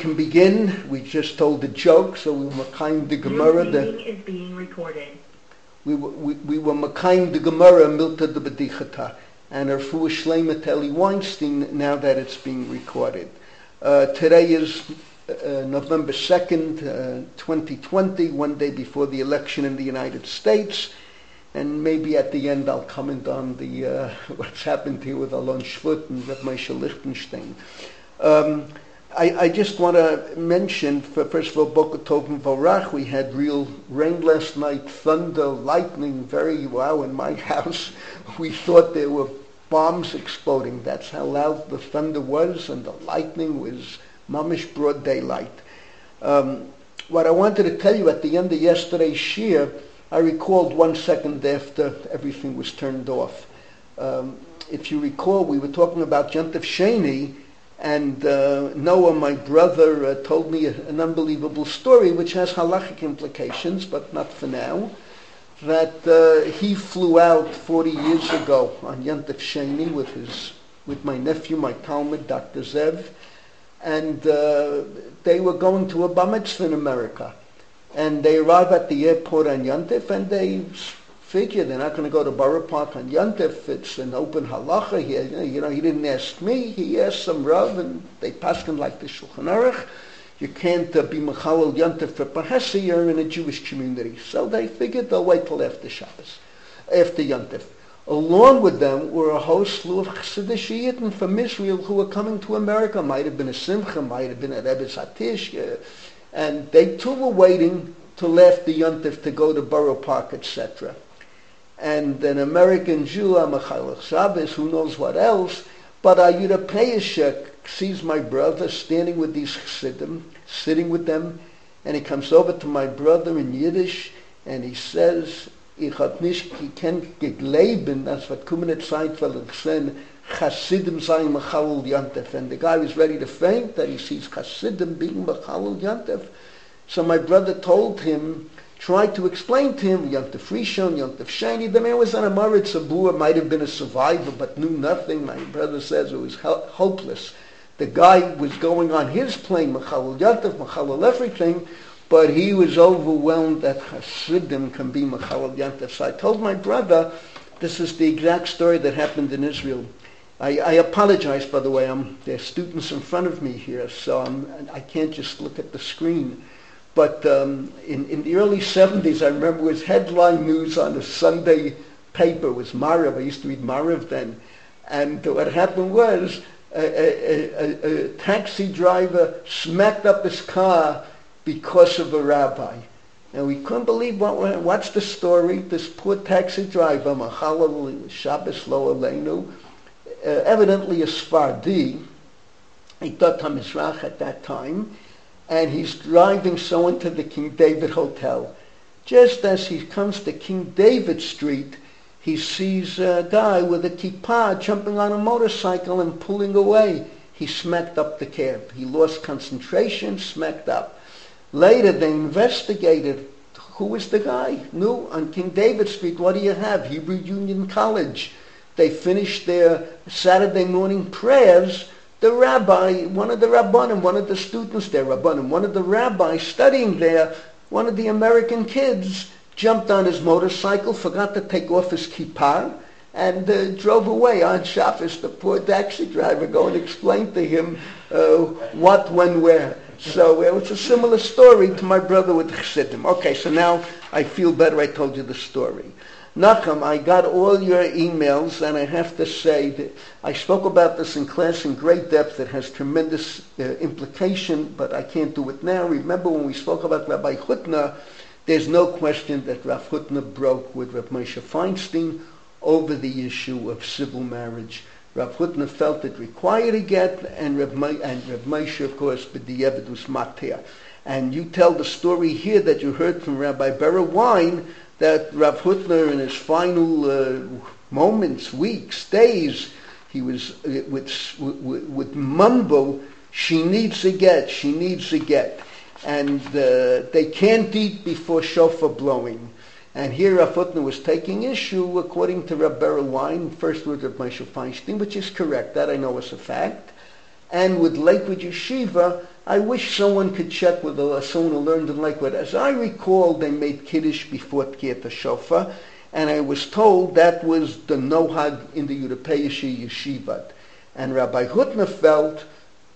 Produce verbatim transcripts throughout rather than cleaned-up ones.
can begin. We just told a joke, so we were Makayim the Gemara. This meeting is being recorded. We were, we, we were Makayim the Gemara, Milta de Bedichata, and our Refuah Shleima to Eli Weinstein, now that it's being recorded. Uh, today is uh, November second, uh, twenty twenty, one day before the election in the United States. And maybe at the end I'll comment on the uh, what's happened here with Alon Shvut and Reb Moshe Lichtenstein. Um, I, I just want to mention, for, first of all, Boker Tov and Vorach. We had real rain last night, thunder, lightning, very wow in my house. We thought there were bombs exploding. That's how loud the thunder was, and the lightning was mamish broad daylight. Um, what I wanted to tell you at the end of yesterday's shir, I recalled one second after everything was turned off. Um, if you recall, we were talking about Yontif Sheni, and uh, Noah, my brother, uh, told me a, an unbelievable story, which has halachic implications, but not for now, that uh, he flew out forty years ago on Yontif Sheni with his, with my nephew, my Talmud, Doctor Zev, and uh, they were going to a bar mitzvah in America. And they arrive at the airport on Yontif, and they figure they're not going to go to Borough Park on Yontif. It's an open halacha here. You know, he didn't ask me. He asked some Rav, and they pass him like the Shulchan Aruch. You can't uh, be Mechalel Yontif for Pahasi. You're in a Jewish community. So they figured they'll wait till after Shabbos, after Yontif. Along with them were a whole slew of Chassidish Yidden from Israel who were coming to America. Might have been a Simcha, might have been a Rebbe Satish, uh, and they too were waiting till after Yontif to go to Borough Park, et cetera. And an American Jew, Amachal Shabbos, who knows what else, but Ayuda Peyashek sees my brother standing with these Chassidim, sitting with them, and he comes over to my brother in Yiddish, and he says, Ich hab nicht gekannt gegleben, that's what Kumenet Seinfeld said, Chassidim sein Mechalel Yontif. And the guy was ready to faint that he sees Chassidim being Mechalel Yontif. So my brother told him, tried to explain to him, Yontif Rishon, Yontif Sheni. The man was on a Marit Sabur, might have been a survivor, but knew nothing. My brother says it was ho- hopeless. The guy was going on his plane, Mechalel Yontif, Mechalel everything, but he was overwhelmed that Chassidim can be Mechalel Yontif. So I told my brother, this is the exact story that happened in Israel. I, I apologize, by the way. I'm, there are students in front of me here, so I'm, I can't just look at the screen. But um, in, in the early seventies, I remember it was headline news on a Sunday paper. It was Mariv. I used to read Mariv then. And what happened was a, a, a, a taxi driver smacked up his car because of a rabbi. And we couldn't believe what, what's the story. This poor taxi driver, Machalal Shabbos Lo Aleinu, Uh, evidently a Sfardi, a Dot HaMizrach at that time, and he's driving so into the King David Hotel. Just as he comes to King David Street, he sees a guy with a kippah jumping on a motorcycle and pulling away. He smacked up the cab. He lost concentration, smacked up. Later they investigated. Who was the guy? No, on King David Street, what do you have? Hebrew Union College. They finished their Saturday morning prayers. The rabbi, one of the rabbanim, one of the students there, rabbanim, one of the rabbis studying there, one of the American kids, jumped on his motorcycle, forgot to take off his kippah, and uh, drove away on Shabbos. The poor taxi driver going to explain to him uh, what, when, where. So uh, it's a similar story to my brother with the Chassidim. Okay, so now I feel better I told you the story. Nachum, I got all your emails, and I have to say that I spoke about this in class in great depth. It has tremendous uh, implication, but I can't do it now. Remember when we spoke about Rabbi Hutner, there's no question that Rav Hutner broke with Rav Moshe Feinstein over the issue of civil marriage. Rav Hutner felt it required a get, and Rav, Ma- and Rav Moshe, of course, b'diavad was matir. And you tell the story here that you heard from Rabbi Bera Wein, that Rav Hutner in his final uh, moments, weeks, days, he was uh, with, with, with mumble, she needs a get, she needs a get. And uh, they can't eat before shofar blowing. And here Rav Hutner was taking issue, according to Rav Bera Wein, first with Rav Moshe Feinstein, which is correct, that I know is a fact, and with Lakewood Yeshiva, I wish someone could check with uh, someone who learned in Lakewood. As I recall, they made Kiddush before Tkiyat HaShofar, and I was told that was the nohag in the Europeische Yeshivat. And Rabbi Hutner felt,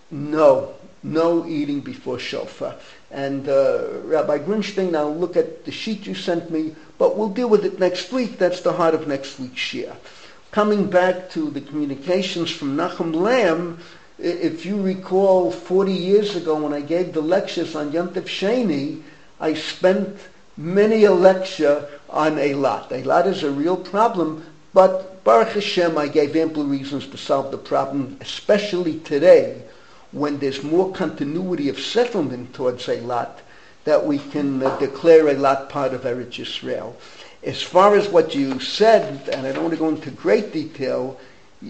no, no eating before shofar. And uh, Rabbi Grunstein, I'll look at the sheet you sent me, but we'll deal with it next week. That's the heart of next week's shir. Coming back to the communications from Nachum Lamb, if you recall forty years ago when I gave the lectures on Yom Tov Sheni, I spent many a lecture on Eilat. Eilat is a real problem, but Baruch Hashem, I gave ample reasons to solve the problem, especially today, when there's more continuity of settlement towards Eilat, that we can uh, declare Eilat part of Eretz Yisrael. As far as what you said, and I don't want to go into great detail,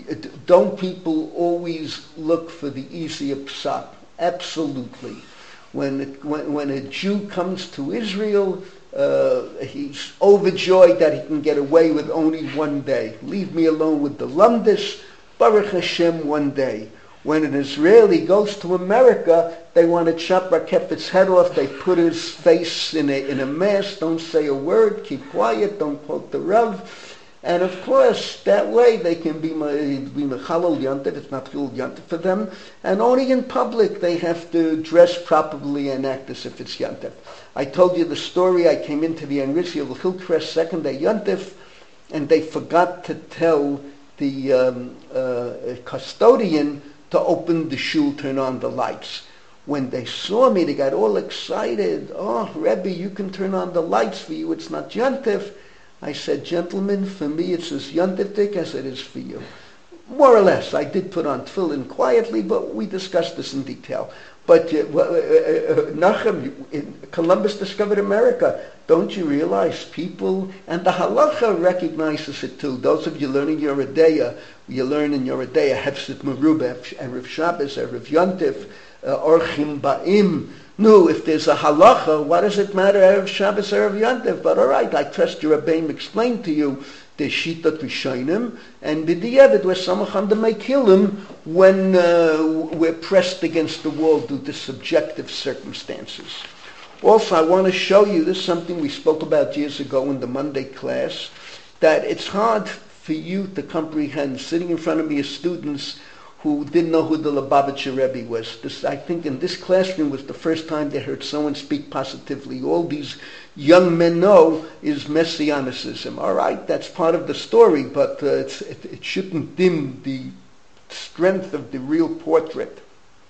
don't people always look for the easier pshat? Absolutely. When, it, when, when a Jew comes to Israel, uh, he's overjoyed that he can get away with only one day. Leave me alone with the lumdis, Baruch Hashem, one day. When an Israeli goes to America, they want to chop Rakefet's head off. They put his face in a, in a mask, don't say a word, keep quiet, don't quote the Rav. And of course, that way they can be be mechalal yontif. It's not chilul yontif for them. And only in public they have to dress properly and act as if it's yontif. I told you the story. I came into the Anrisi of Hillcrest second day yontif, and they forgot to tell the um, uh, custodian to open the shul, turn on the lights. When they saw me, they got all excited. Oh, Rebbe, you can turn on the lights. For you, it's not yontif. I said, gentlemen, for me it's as yontifik as it is for you. More or less. I did put on tefillin quietly, but we discussed this in detail. But uh, uh, uh, Nachum, Columbus discovered America. Don't you realize people, and the halacha recognizes it too. Those of you learning Yoreh De'ah, you learn in Yoreh De'ah, Hefset Merubah, Erev Shabbos, Erev Yontif, Orchim Ba'im. No, if there's a halacha, what does it matter, Erev Shabbos, Erev Yontif? But all right, I trust your Rebbeim explained to you the Shitat Rishonim, and B'diavad, we're samach on the Mekilim when uh, we're pressed against the wall due to subjective circumstances. Also, I want to show you, this is something we spoke about years ago in the Monday class, that it's hard for you to comprehend. Sitting in front of me as students who didn't know who the Lubavitcher Rebbe was. This, I think in this classroom was the first time they heard someone speak positively. All these young men know is Messianicism. All right, that's part of the story, but uh, it's, it, it shouldn't dim the strength of the real portrait.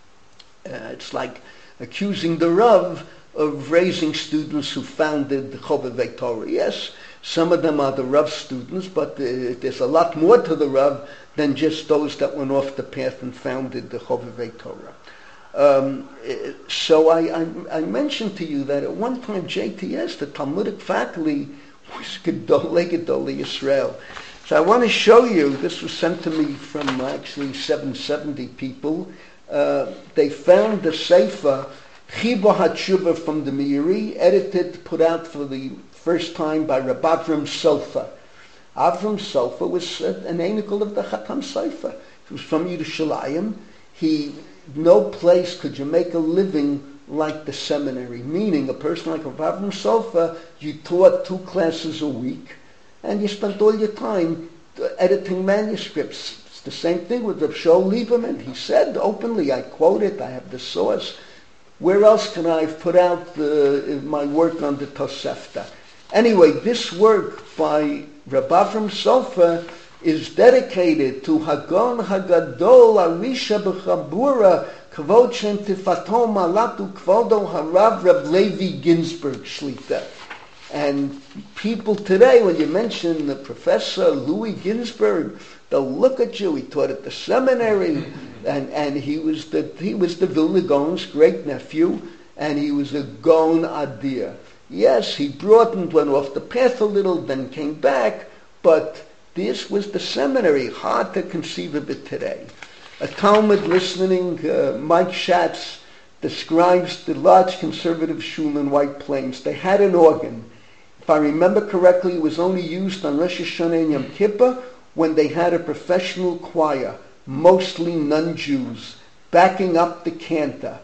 Uh, it's like accusing the Rav of raising students who founded the Chovevei Torah. Yes, some of them are the Rav students, but uh, there's a lot more to the Rav than just those that went off the path and founded the Chovevei Torah. Um, so I, I, I mentioned to you that at one time J T S, the Talmudic faculty, was Gedolei Gedolei Yisrael. So I want to show you, this was sent to me from actually seven seventy people. Uh, they found the Sefer Chibur HaTshuva from the Meiri, edited, put out for the first time by Rabbi Avram Sofer. Avram Sofer was an anical of the Chatam Sofer. He was from Yerushalayim. He, no place could you make a living like the seminary, meaning a person like Rabbi Avram Sofer, you taught two classes a week, and you spent all your time editing manuscripts. It's the same thing with Rav Shaul Lieberman. He said openly, I quote it, I have the source, where else can I put out the, my work on the Tosefta? Anyway, this work by Rabbi Avram Sofer is dedicated to Hagon Hagadol Arisha B'Chabura Kvod Shem Tifato Malatu Kvodo Harav Reb Levi Ginsburg Shlita. And people today, when you mention the Professor Louis Ginsburg, they'll look at you. He taught at the seminary, and, and he was the he was the Vilna Gaon's great nephew, and he was a Gaon Adir. Yes, he broadened, went off the path a little, then came back, but this was the seminary. Hard to conceive of it today. A Talmud listening, uh, Mike Schatz describes the large conservative shul in White Plains. They had an organ. If I remember correctly, it was only used on Rosh Hashanah and Yom Kippur when they had a professional choir, mostly non-Jews, backing up the cantor.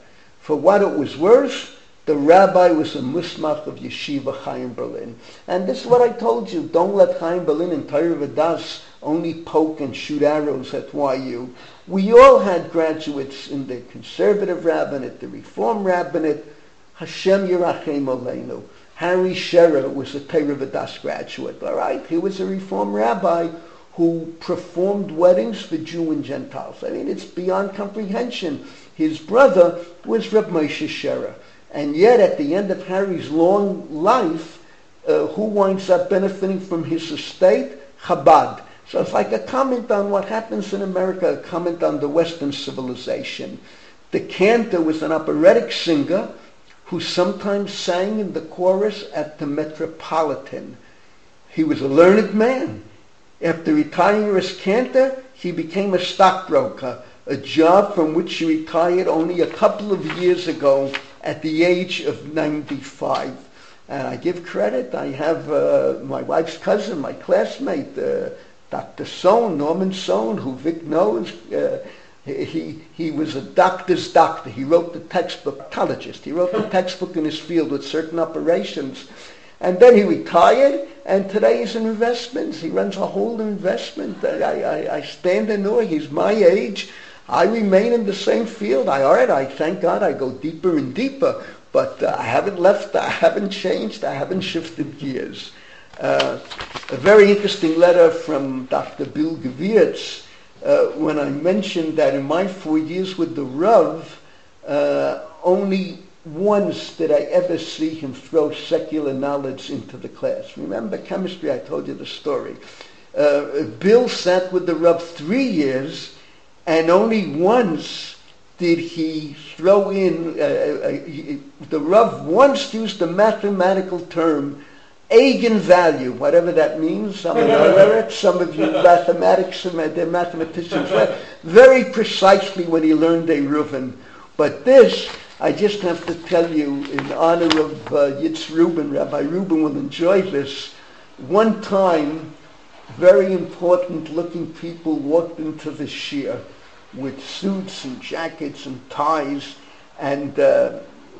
For what it was worth, the rabbi was a musmach of Yeshiva Chaim Berlin. And this is what I told you. Don't let Chaim Berlin and Torah V'das only poke and shoot arrows at Y U. We all had graduates in the conservative rabbinate, the reform rabbinate. Hashem Yerachem Aleinu. Harry Scherer was a Torah V'das graduate, all right? He was a reform rabbi who performed weddings for Jew and Gentiles. I mean, it's beyond comprehension. His brother was Reb Moshe Scherer. And yet, at the end of Harry's long life, uh, who winds up benefiting from his estate? Chabad. So it's like a comment on what happens in America, a comment on the Western civilization. The cantor was an operatic singer who sometimes sang in the chorus at the Metropolitan. He was a learned man. After retiring as cantor, he became a stockbroker, a job from which he retired only a couple of years ago at the age of ninety-five. And I give credit. I have uh, my wife's cousin, my classmate, uh, Doctor Sohn, Norman Sohn, who Vic knows. Uh, he he was a doctor's doctor. He wrote the textbook, oncologist. He wrote the textbook in his field with certain operations. And then he retired, and today he's in investments. He runs a whole investment. I, I, I stand in awe. He's my age. I remain in the same field. I all right. I thank God I go deeper and deeper, but uh, I haven't left. I haven't changed. I haven't shifted gears. Uh, a very interesting letter from Doctor Bill Gewirtz uh, when I mentioned that in my four years with the Rav, uh, only once did I ever see him throw secular knowledge into the class. Remember chemistry? I told you the story. Uh, Bill sat with the Rav three years. And only once did he throw in, uh, uh, he, the Rav once used the mathematical term, eigenvalue, whatever that means. Some of you, some of you mathematics, they're mathematicians, very precisely when he learned a Reuven. But this, I just have to tell you, in honor of uh, Yitz Rubin, Rabbi Rubin will enjoy this. One time, very important looking people walked into the shiur with suits and jackets and ties, and uh,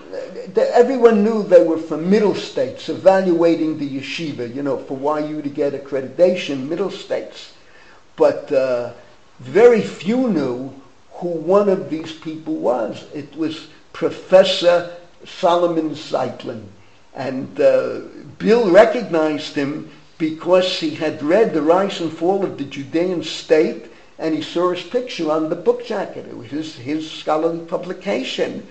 th- everyone knew they were from Middle States, evaluating the yeshiva, you know, for Y U to get accreditation, Middle States. But uh, very few knew who one of these people was. It was Professor Solomon Zeitlin. And uh, Bill recognized him because he had read The Rise and Fall of the Judean State, and he saw his picture on the book jacket. It was his, his scholarly publication.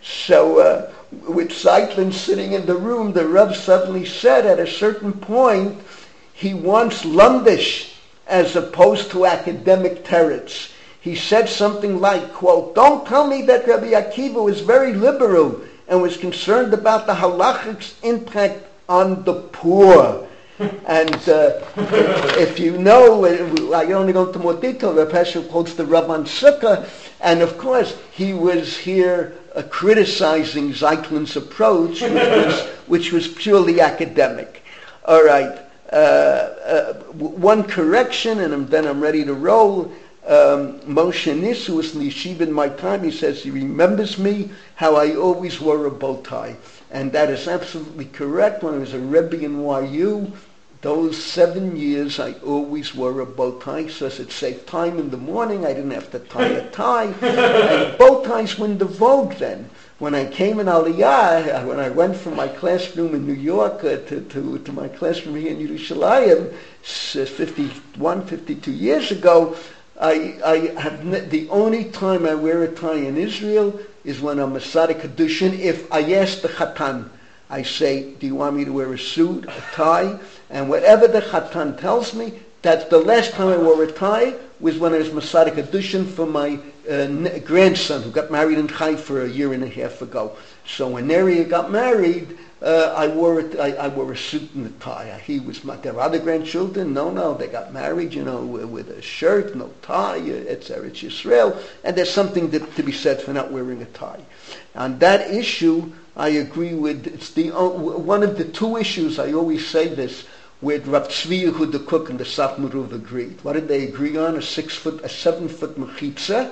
So uh, with Zeitlin sitting in the room, the Rav suddenly said at a certain point, he wants Lundish as opposed to academic teretz. He said something like, quote, "Don't tell me that Rabbi Akiva was very liberal and was concerned about the halachic impact on the poor." And uh, if you know, I only go into more detail, Reb Heschel quotes the Rabban Sukkah, and of course he was here uh, criticizing Zeitlin's approach, which was, which was purely academic. All right, uh, uh, one correction, and then I'm ready to roll. Um, Moshe Nis, who was in the yeshiva in my time, he says he remembers me how I always wore a bow tie. And that is absolutely correct. When I was a Rebbe in Y U, those seven years I always wore a bow tie, so it saved time in the morning. I didn't have to tie a tie. And bow ties were in the vogue then. When I came in Aliyah, when I went from my classroom in New York uh, to, to, to my classroom here in Yerushalayim, fifty-one, fifty-two years ago, I, I have ne- the only time I wear a tie in Israel is when I'm a Masada Kedushin. If I ask the Chatan, I say, do you want me to wear a suit, a tie? And whatever the Chatan tells me, that's the last time I wore a tie was when I was Masada Kedushin for my uh, n- grandson who got married in Haifa a year and a half ago. So when Neria got married, uh, I wore a, I, I wore a suit and a tie. He was my, their other grandchildren, no, no, they got married, you know, with a shirt, no tie, et cetera. It's Yisrael, and there's something to, to be said for not wearing a tie. On that issue, I agree with, it's the one of the two issues, I always say this, with Rav Tzvi Yehuda the Cook and the Saf Meruv agreed. What did they agree on? A six foot, a seven foot mechitza,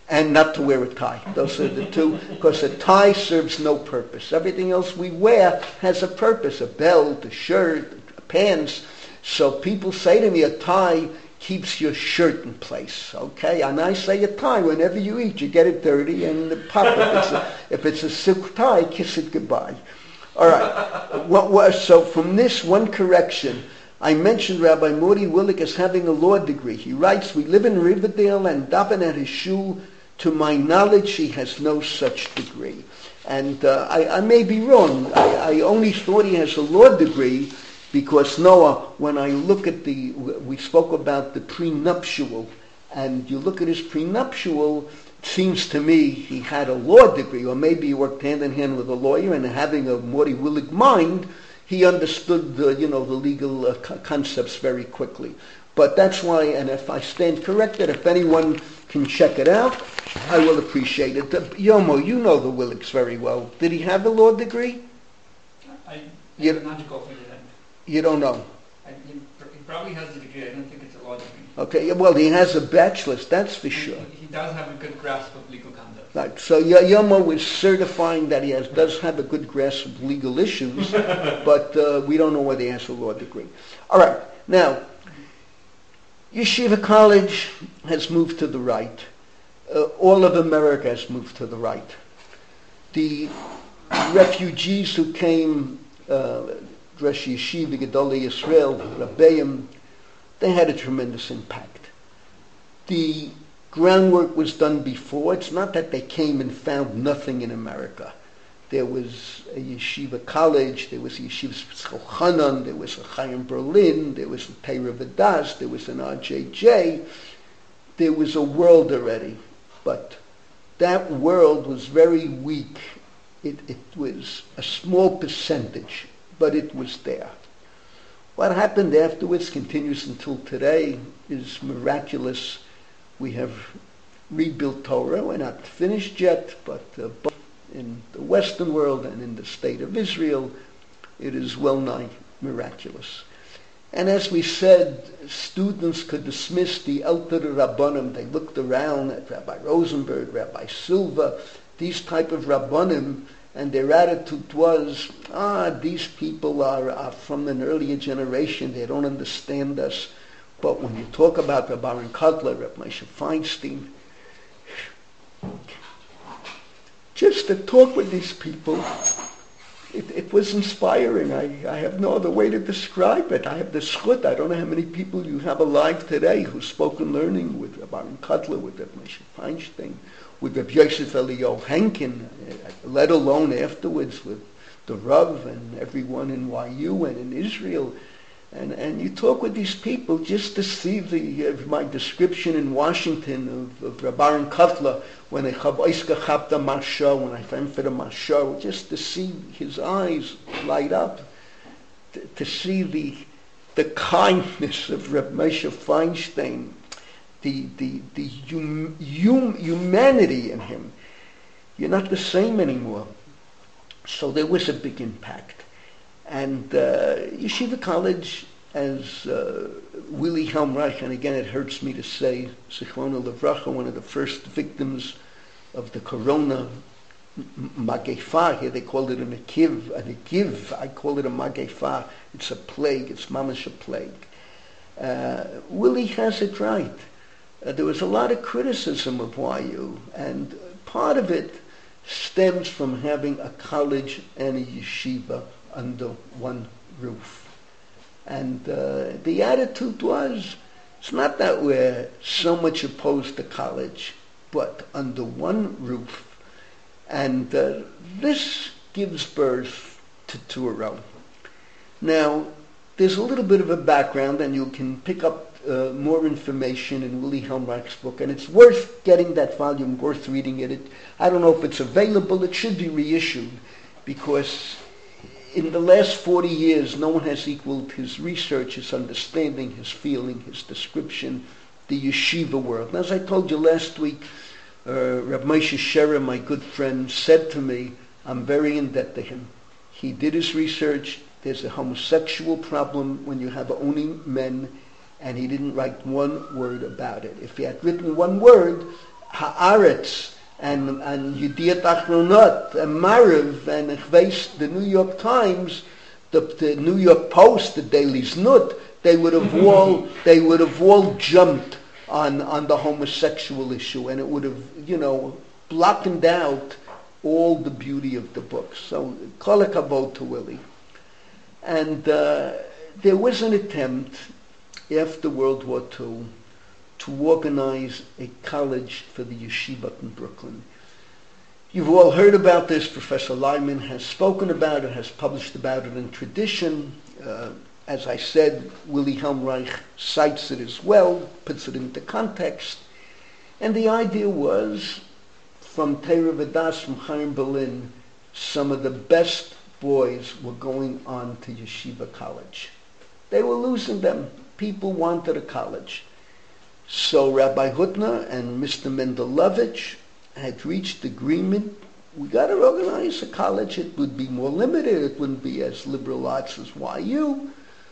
and not to wear a tie. Those are the two, because a tie serves no purpose. Everything else we wear has a purpose, a belt, a shirt, pants. So people say to me, a tie keeps your shirt in place, okay? And I say a tie, whenever you eat, you get it dirty and the pop. If it's a, if it's a silk tie, kiss it goodbye. All right. What was, so from this, one correction. I mentioned Rabbi Morty Willig as having a law degree. He writes, we live in Riverdale and daven at his shul. To my knowledge, he has no such degree. And uh, I, I may be wrong. I, I only thought he has a law degree because Noah, when I look at the, we spoke about the prenuptial, and you look at his prenuptial, it seems to me he had a law degree, or maybe he worked hand in hand with a lawyer, and having a Morty Willig mind, he understood the, you know, the legal uh, co- concepts very quickly. But that's why, and if I stand corrected, if anyone can check it out, I will appreciate it. Uh, Yomo, you know the Willigs very well. Did he have a law degree? I, I you, did not go for that. You don't know? I, he, he probably has a degree. I don't think it's a law degree. Okay, well, he has a bachelor's, that's for sure. He, he does have a good grasp of legal conduct. Right, so Yomo is certifying that he has, does have a good grasp of legal issues, but uh, we don't know whether he has a law degree. All right, now, Yeshiva College has moved to the right. Uh, all of America has moved to the right. The refugees who came, uh, Rosh Yeshiva, Gedolei Yisrael, Rabbeim, they had a tremendous impact. The groundwork was done before. It's not that they came and found nothing in America. There was a yeshiva college, there was a yeshiva Chanan, there was a Chaim Berlin, there was a Torah Vodaas, there was an R J J. There was a world already, but that world was very weak. It, it was a small percentage, but it was there. What happened afterwards continues until today is miraculous. We have rebuilt Torah. We're not finished yet, but uh, both in the Western world and in the state of Israel, it is well nigh miraculous. And as we said, students could dismiss the Elter Rabbanim. They looked around at Rabbi Rosenberg, Rabbi Silva, these type of Rabbanim, and their attitude was, ah, these people are, are from an earlier generation. They don't understand us. But when you talk about Rabbi Aaron Kotler, Rabbi Moshe Feinstein, just to talk with these people, it, it was inspiring. I, I have no other way to describe it. I have the schut. I don't know how many people you have alive today who spoke in learning with Rabbi Aaron Kotler, with Rabbi Moshe Feinstein, with Rabbi Yosef Eliyahu Henkin, let alone afterwards with the Rav and everyone in Y U and in Israel. And and you talk with these people just to see the uh, my description in Washington of, of Rabbi Aaron Kotler when I chabta marsha, when I found for the marsha, just to see his eyes light up, to, to see the the kindness of Rabbi Moshe Feinstein, the the the hum, hum, humanity in him. You're not the same anymore. So there was a big impact. And uh, Yeshiva College, as uh, Willie Helmreich, and again it hurts me to say, Zichrono Livracha, one of the first victims of the Corona Magefa, here they called it an Akiv, an Akiv, I call it a Magefa. It's a plague, it's mamash a plague. Uh, Willie has it right. Uh, there was a lot of criticism of Y U, and part of it stems from having a college and a yeshiva under one roof. And uh, the attitude was, it's not that we're so much opposed to college, but under one roof. And uh, this gives birth to Touro. Now, there's a little bit of a background, and you can pick up uh, more information in Willie Helmreich's book, and it's worth getting that volume, worth reading it. it. I don't know if it's available. It should be reissued, because in the last forty years, no one has equaled his research, his understanding, his feeling, his description, the yeshiva world. And as I told you last week, uh, Rav Moshe Sherer, my good friend, said to me, I'm very in debt to him. He did his research. There's a homosexual problem when you have only men, and he didn't write one word about it. If he had written one word, Haaretz and and Yediat Achronot and Mariv and ich weiß, the New York Times, the, the New York Post, the Daily Znut, they would have all they would have all jumped on on the homosexual issue, and it would have, you know, blackened out all the beauty of the book. So kol hakavod to Willie. And uh, there was an attempt after World War Two to organize a college for the yeshiva in Brooklyn. You've all heard about this. Professor Lyman has spoken about it, has published about it in Tradition. Uh, as I said, Willy Helmreich cites it as well, puts it into context. And the idea was, from Torah Vodaas, from Chaim Berlin, some of the best boys were going on to yeshiva college. They were losing them. People wanted a college. So Rabbi Hutner and Mister Mendelovich had reached agreement. We got to organize a college. It would be more limited. It wouldn't be as liberal arts as Y U.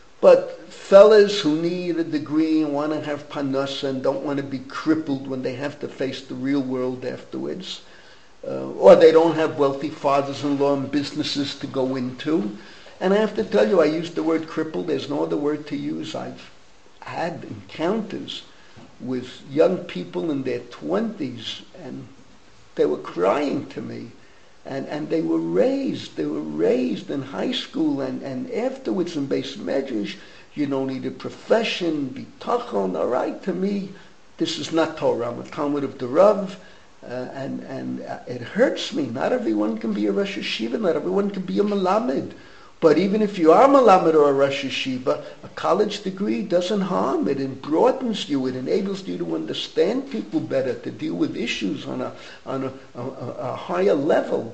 But fellas who need a degree and want to have parnasa and don't want to be crippled when they have to face the real world afterwards, uh, or they don't have wealthy fathers-in-law and businesses to go into. And I have to tell you, I use the word crippled. There's no other word to use. I've had encounters with young people in their twenties, and they were crying to me. And, and they were raised, they were raised in high school and, and afterwards in Beis Medrash. You don't need a profession, bitachon, all right? To me, this is not Torah. I'm a Talmud of the Rav, uh, and, and uh, it hurts me. Not everyone can be a Rosh Yeshiva, not everyone can be a Melamed. But even if you are Melamed or a Rosh Yeshiva, a college degree doesn't harm. It broadens you. It enables you to understand people better, to deal with issues on a on a, a, a higher level.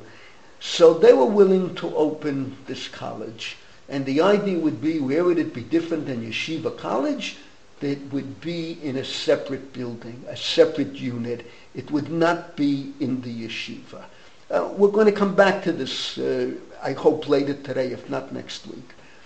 So they were willing to open this college. And the idea would be, where would it be different than Yeshiva College? It would be in a separate building, a separate unit. It would not be in the yeshiva. Uh, we're going to come back to this, uh, I hope, later today, if not next week.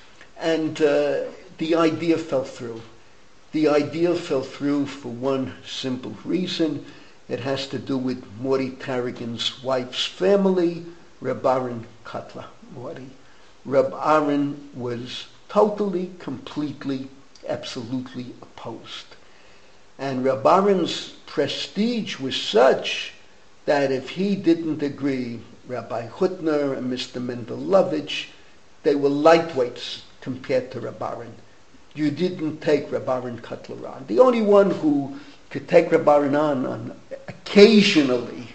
And uh, the idea fell through. The idea fell through for one simple reason. It has to do with Morty Tarragon's wife's family, Reb Aaron Kotler Morty. Reb Aaron was totally, completely, absolutely opposed. And Reb Aaron's prestige was such that if he didn't agree, Rabbi Hutner and Mister Mendelovich, they were lightweights compared to Reb Aaron. You didn't take Reb Aaron Kotler on. The only one who could take Reb Aaron on, on occasionally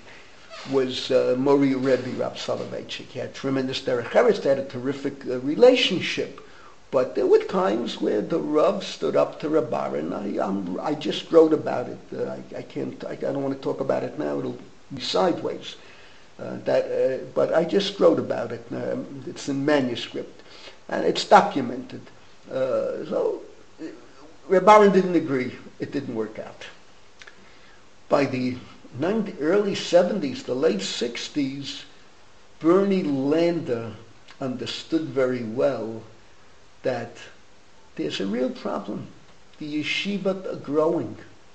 was uh, Mori Rebbe Rab Soloveitchik. He had tremendous derech eretz. They had a terrific uh, relationship. But there were times where the Rav stood up to Reb Aaron. I, um, I just wrote about it. Uh, I, I can't. I, I don't want to talk about it now. It'll be sideways. Uh, that, uh, but I just wrote about it. Um, it's in manuscript, and it's documented. Uh, so Reb Aaron didn't agree. It didn't work out. By the ninety, early seventies, the late sixties, Bernie Lander understood very well that there's a real problem. The yeshiva are growing.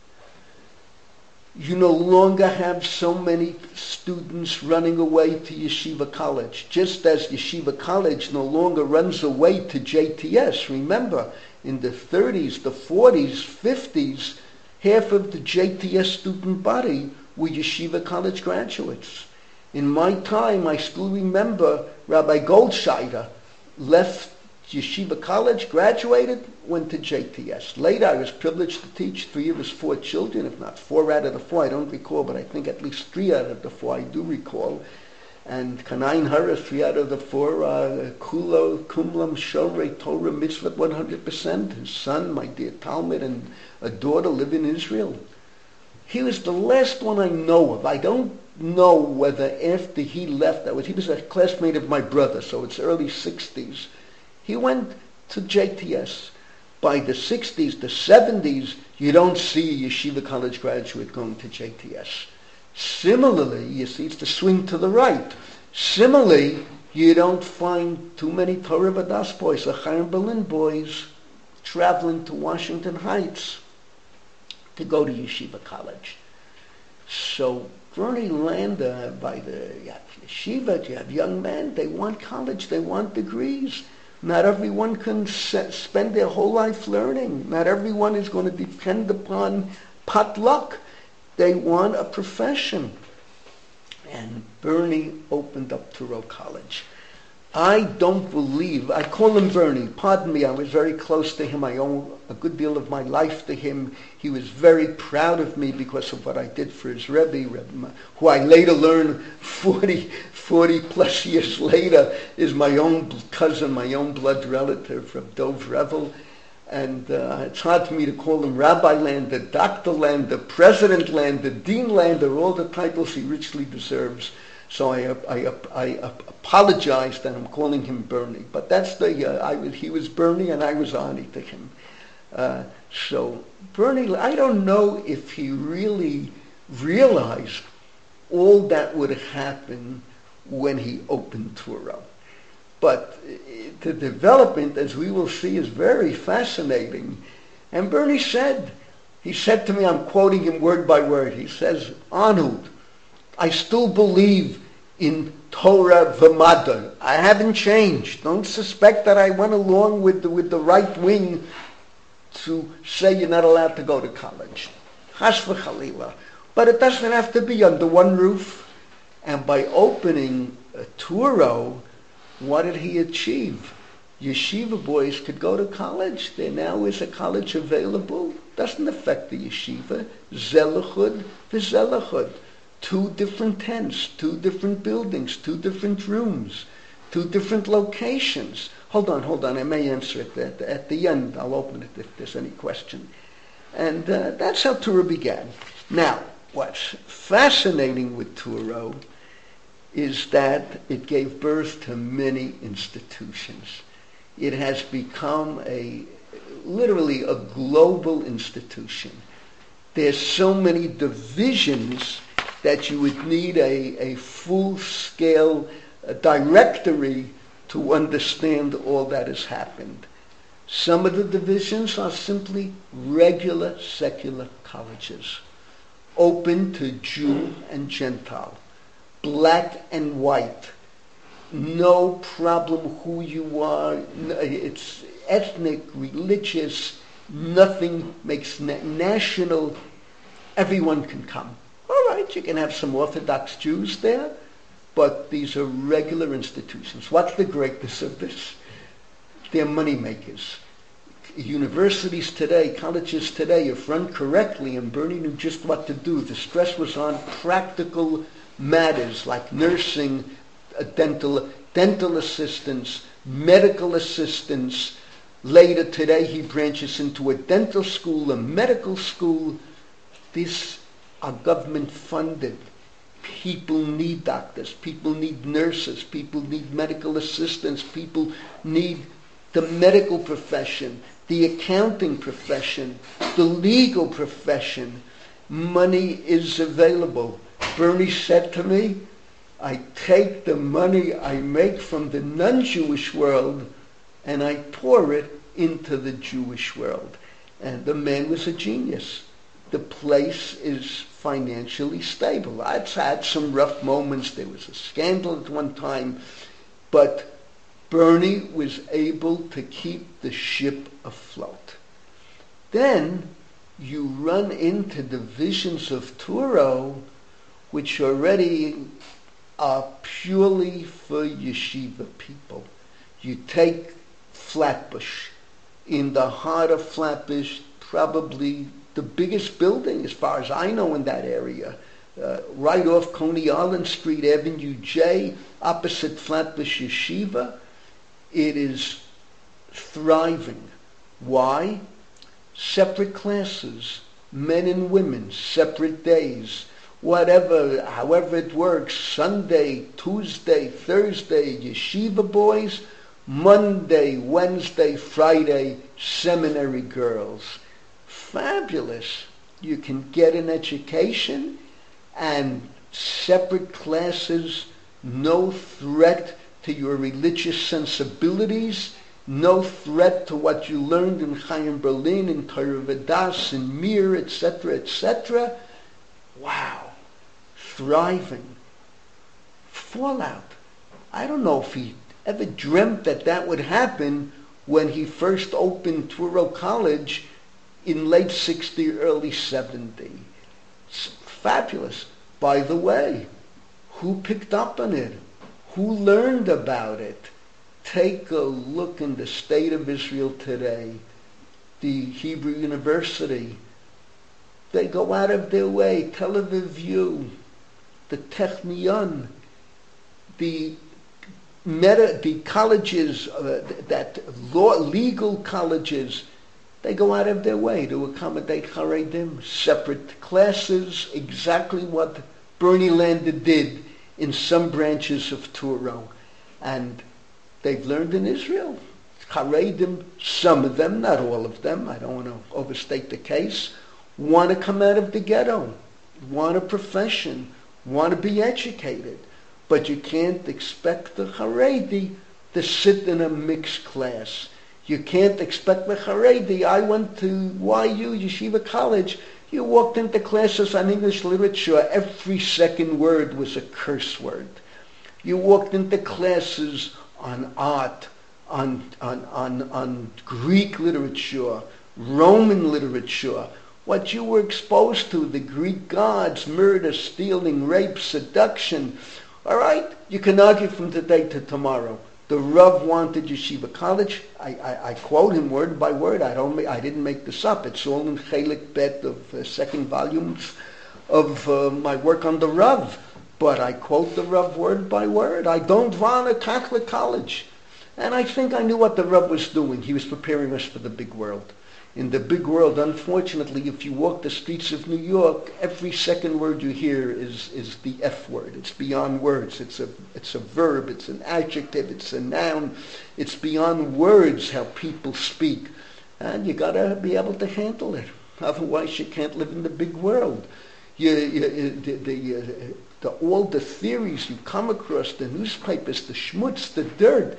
You no longer have so many students running away to yeshiva college, just as yeshiva college no longer runs away to J T S. Remember, in the thirties, the forties, fifties, half of the J T S student body were yeshiva college graduates. In my time, I still remember Rabbi Goldscheider left Yeshiva College, graduated, went to J T S. Later, I was privileged to teach three of his four children, if not four out of the four, I don't recall, but I think at least three out of the four I do recall. And Kanain Hara, three out of the four, uh, Kulo, Kumlam, Shorei, Torah, Mitzvah, one hundred percent. His son, my dear Talmud, and a daughter live in Israel. He was the last one I know of. I don't know whether after he left, that was, he was a classmate of my brother, so it's early sixties. He went to J T S. By the sixties, the seventies, you don't see a yeshiva college graduate going to J T S. Similarly, you see, it's the swing to the right. Similarly, you don't find too many Torah Vodaas boys or Chaim Berlin boys traveling to Washington Heights to go to yeshiva college. So Bernie Lander, by the you have yeshiva, you have young men, they want college, they want degrees. Not everyone can se- spend their whole life learning. Not everyone is going to depend upon potluck. They want a profession. And Bernie opened up Touro College. I don't believe, I call him Bernie, pardon me, I was very close to him. I owe a good deal of my life to him. He was very proud of me because of what I did for his Rebbe, Rebbe who I later learned forty, forty plus years later is my own cousin, my own blood relative from Dov Revel. And uh, it's hard for me to call him Rabbi Lander, Doctor Lander, President Lander, Dean Lander, all the titles he richly deserves. So I, I, I, I apologize that I'm calling him Bernie. But that's the, uh, I was, he was Bernie and I was Ani to him. Uh, so Bernie, I don't know if he really realized all that would happen when he opened Touro. But the development, as we will see, is very fascinating. And Bernie said, he said to me, I'm quoting him word by word, he says, Arnold, I still believe in Torah v'Madar. I haven't changed. Don't suspect that I went along with the, with the right wing to say you're not allowed to go to college. Chas v'chalila. But it doesn't have to be under one roof. And by opening a Touro, what did he achieve? Yeshiva boys could go to college. There now is a college available. Doesn't affect the yeshiva. Zelachud v'zelachud. Two different tents, two different buildings, two different rooms, two different locations. Hold on, hold on. I may answer it at, at the end. I'll open it if there's any question. And uh, that's how Touro began. Now, what's fascinating with Touro is that it gave birth to many institutions. It has become a literally a global institution. There's so many divisions that you would need a, a full-scale uh, directory to understand all that has happened. Some of the divisions are simply regular secular colleges, open to Jew and Gentile, black and white, no problem who you are, it's ethnic, religious, nothing makes na- national, everyone can come. All right, you can have some Orthodox Jews there, but these are regular institutions. What's the greatness of this? They're money makers. Universities today, colleges today, if run correctly, and Bernie knew just what to do. The stress was on practical matters like nursing, uh, dental, dental assistants, medical assistants. Later today, he branches into a dental school, a medical school. These are government funded. People need doctors. People need nurses. People need medical assistants. People need the medical profession, the accounting profession, the legal profession. Money is available. Bernie said to me, I take the money I make from the non-Jewish world and I pour it into the Jewish world. And the man was a genius. The place is financially stable. I've had some rough moments. There was a scandal at one time, but Bernie was able to keep the ship afloat. Then you run into divisions of Touro which already are purely for yeshiva people. You take Flatbush. In the heart of Flatbush, probably the biggest building, as far as I know, in that area, uh, right off Coney Island Street, Avenue J, opposite Flatbush Yeshiva. It is thriving. Why? Separate classes, men and women, separate days, whatever, however it works, Sunday, Tuesday, Thursday, yeshiva boys, Monday, Wednesday, Friday, seminary girls. Fabulous. You can get an education and separate classes, no threat to your religious sensibilities, no threat to what you learned in Chaim Berlin, in Torah Vodaas, in Mir, et cetera, et cetera. Wow. thriving. Fallout. I don't know if he ever dreamt that that would happen when he first opened Touro College in late sixty, early seventy. It's fabulous. By the way, who picked up on it? Who learned about it? Take a look in the state of Israel today. The Hebrew University, they go out of their way. Tel Aviv View, the Technion, the meta, the colleges, uh, that law, legal colleges, they go out of their way to accommodate Haredim. Separate classes, exactly what Bernie Lander did in some branches of Touro. And they've learned in Israel. Haredim, some of them, not all of them, I don't want to overstate the case, want to come out of the ghetto, want a profession, want to be educated. But you can't expect the Haredi to sit in a mixed class. You can't expect the Haredi. I went to Y U, Yeshiva College. You walked into classes on English literature. Every second word was a curse word. You walked into classes on art, on, on, on, on Greek literature, Roman literature. What you were exposed to, the Greek gods, murder, stealing, rape, seduction. All right, you can argue from today to tomorrow. The Rav wanted Yeshiva College. I, I, I quote him word by word. I don't. I didn't make this up. It's all in Chelik Bet of uh, second volumes of uh, my work on the Rav. But I quote the Rav word by word. I don't want a Catholic college. And I think I knew what the Rav was doing. He was preparing us for the big world. In the big world, unfortunately, if you walk the streets of New York, every second word you hear is, is the F word. It's beyond words. It's a, it's a verb. It's an adjective. It's a noun. It's beyond words how people speak. And you got to be able to handle it. Otherwise, you can't live in the big world. You, you, the, the, uh, the, all the theories you come across, the newspapers, the schmutz, the dirt.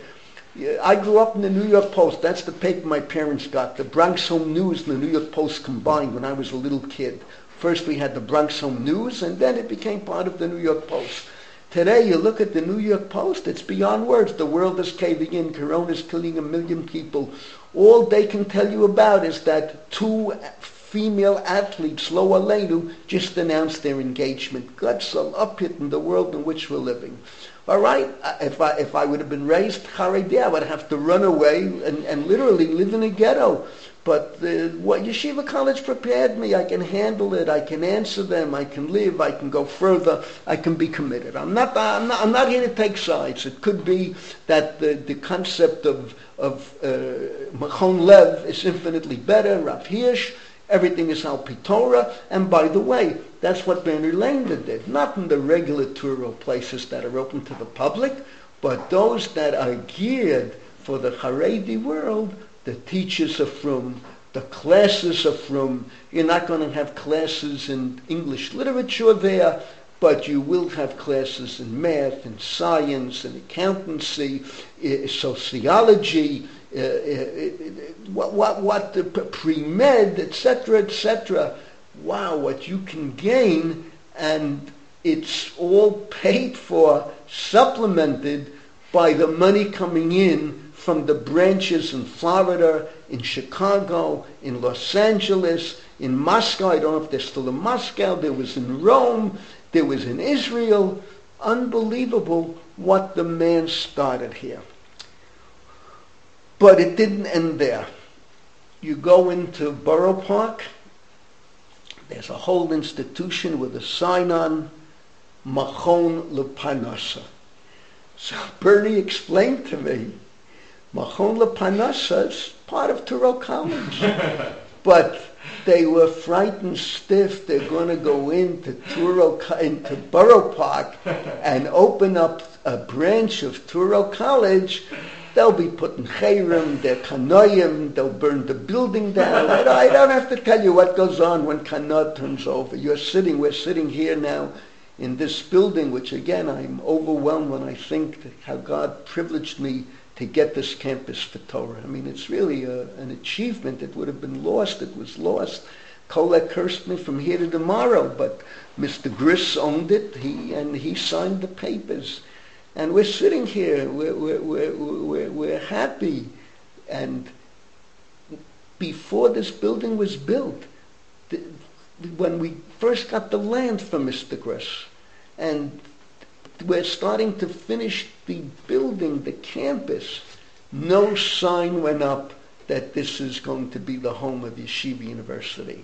I grew up in the New York Post. That's the paper my parents got. The Bronx Home News and the New York Post combined when I was a little kid. First we had the Bronx Home News, and then it became part of the New York Post. Today you look at the New York Post, it's beyond words. The world is caving in. Corona is killing a million people. All they can tell you about is that two female athletes, Lo Aleinu, just announced their engagement. God's so up it in the world in which we're living. All right, if I if I would have been raised Haredi, I would have to run away and, and literally live in a ghetto. But the, what Yeshiva College prepared me, I can handle it. I can answer them. I can live. I can go further. I can be committed. I'm not. I'm not, I'm not here to take sides. It could be that the, the concept of of uh, Machon Lev is infinitely better. Rav Hirsch. Everything is Al Pi Torah, and by the way, that's what Bernie Lander did. Not in the regular Touro places that are open to the public, but those that are geared for the Haredi world. The teachers are from, the classes are from. You're not going to have classes in English literature there, but you will have classes in math and science and accountancy, sociology, Uh, uh, what, what, what the pre-med, et cetera, et cetera. Wow, what you can gain, and it's all paid for, supplemented by the money coming in from the branches in Florida, in Chicago, in Los Angeles, in Moscow. I don't know if they're still in Moscow. There was in Rome. There was in Israel. Unbelievable what the man started here. But it didn't end there. You go into Borough Park, there's a whole institution with a sign on, Machon Lepanasa. So Bernie explained to me, Machon Lepanasa is part of Touro College. But they were frightened stiff. They're going to go into Touro, into Borough Park and open up a branch of Touro College. They'll be putting chayrim, their kanoyim, they'll burn the building down. I don't, I don't have to tell you what goes on when Kana turns over. You're sitting, we're sitting here now in this building, which again, I'm overwhelmed when I think how God privileged me to get this campus for Torah. I mean, it's really a, an achievement. It would have been lost. It was lost. Kolek cursed me from here to tomorrow, but Mister Griss owned it, he and he signed the papers. And we're sitting here, we're, we're, we're, we're, we're happy. And before this building was built, the, when we first got the land from Mister Griss, and we're starting to finish the building, the campus, no sign went up that this is going to be the home of Yeshiva University.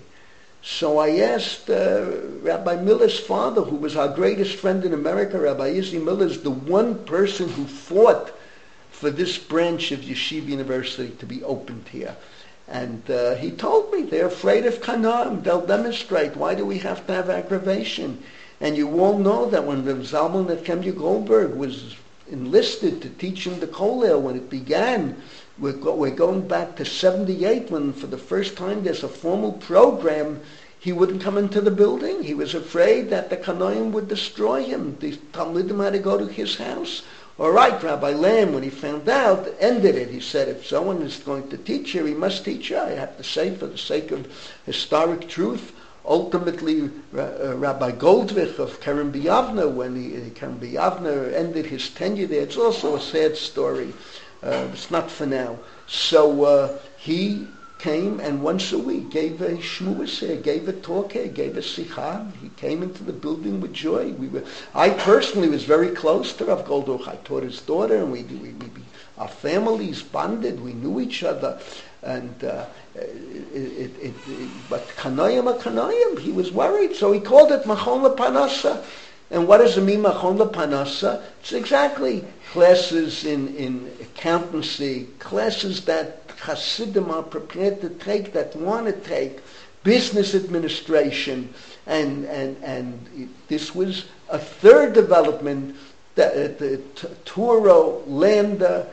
So I asked uh, Rabbi Miller's father, who was our greatest friend in America. Rabbi Izzy Miller is the one person who fought for this branch of Yeshiva University to be opened here. And uh, he told me, they're afraid of Kanaim. They'll demonstrate. Why do we have to have aggravation? And you all know that when the Zalman Nehemiah Goldberg was enlisted to teach him the Kollel, when it began, we're, go, we're going back to seventy-eight, when for the first time there's a formal program. He wouldn't come into the building. He was afraid that the Kanoim would destroy him. The Talmudim had to go to his house. All right, Rabbi Lamb, when he found out, ended it. He said, if someone is going to teach here, he must teach here. I have to say, for the sake of historic truth, ultimately, uh, Rabbi Goldwich of Kerem B'Yavne, when he, uh, Kerem B'Yavne ended his tenure there, it's also a sad story. Uh, it's not for now. So uh, he came and once a week gave a shmuas here, gave a talk here, gave a sikha. He came into the building with joy. We were, I personally was very close to Rav Goldwich. I taught his daughter, and we, we, we our families bonded. We knew each other, and uh, it, it, it, it, but Kanayim a Kanayim, he was worried, so he called it Machon LePanasa. And what does it mean, Machon LePanasa? It's exactly classes in, in accountancy, classes that Hasidim are prepared to take, that want to take, business administration, and and and this was a third development, that the Turo, Landa,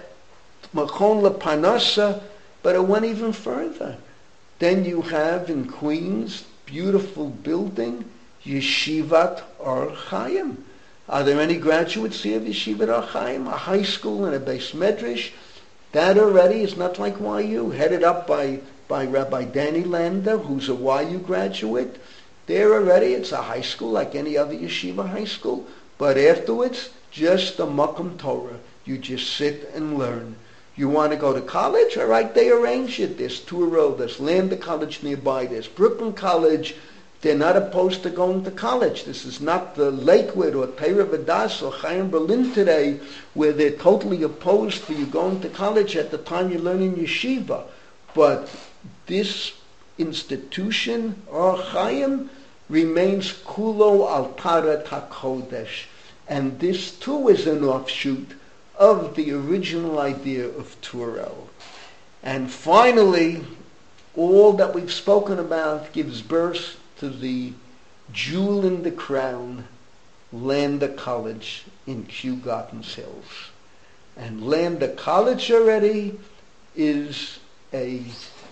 Machon LePanasa, but it went even further. Then you have in Queens, beautiful building, Yeshivat Or Chaim. Are there any graduates here of Yeshivat Or Chaim? A high school and a beis medrash. That already is not like Y U, headed up by, by Rabbi Danny Landa, who's a Y U graduate. There already, it's a high school like any other yeshiva high school. But afterwards, just a Makom Torah. You just sit and learn. You want to go to college? All right, they arrange it. There's Touro, there's Landa College nearby, there's Brooklyn College. They're not opposed to going to college. This is not the Lakewood or Torah Vodaas or Chaim Berlin today, where they're totally opposed to you going to college at the time you're learning yeshiva. But this institution, Or Chaim, remains Kulo al Tarat HaKodesh. And this too is an offshoot of the original idea of Touro. And finally, all that we've spoken about gives birth to the jewel in the crown, Landa College in Kew Gardens Hills. And Landa College already is a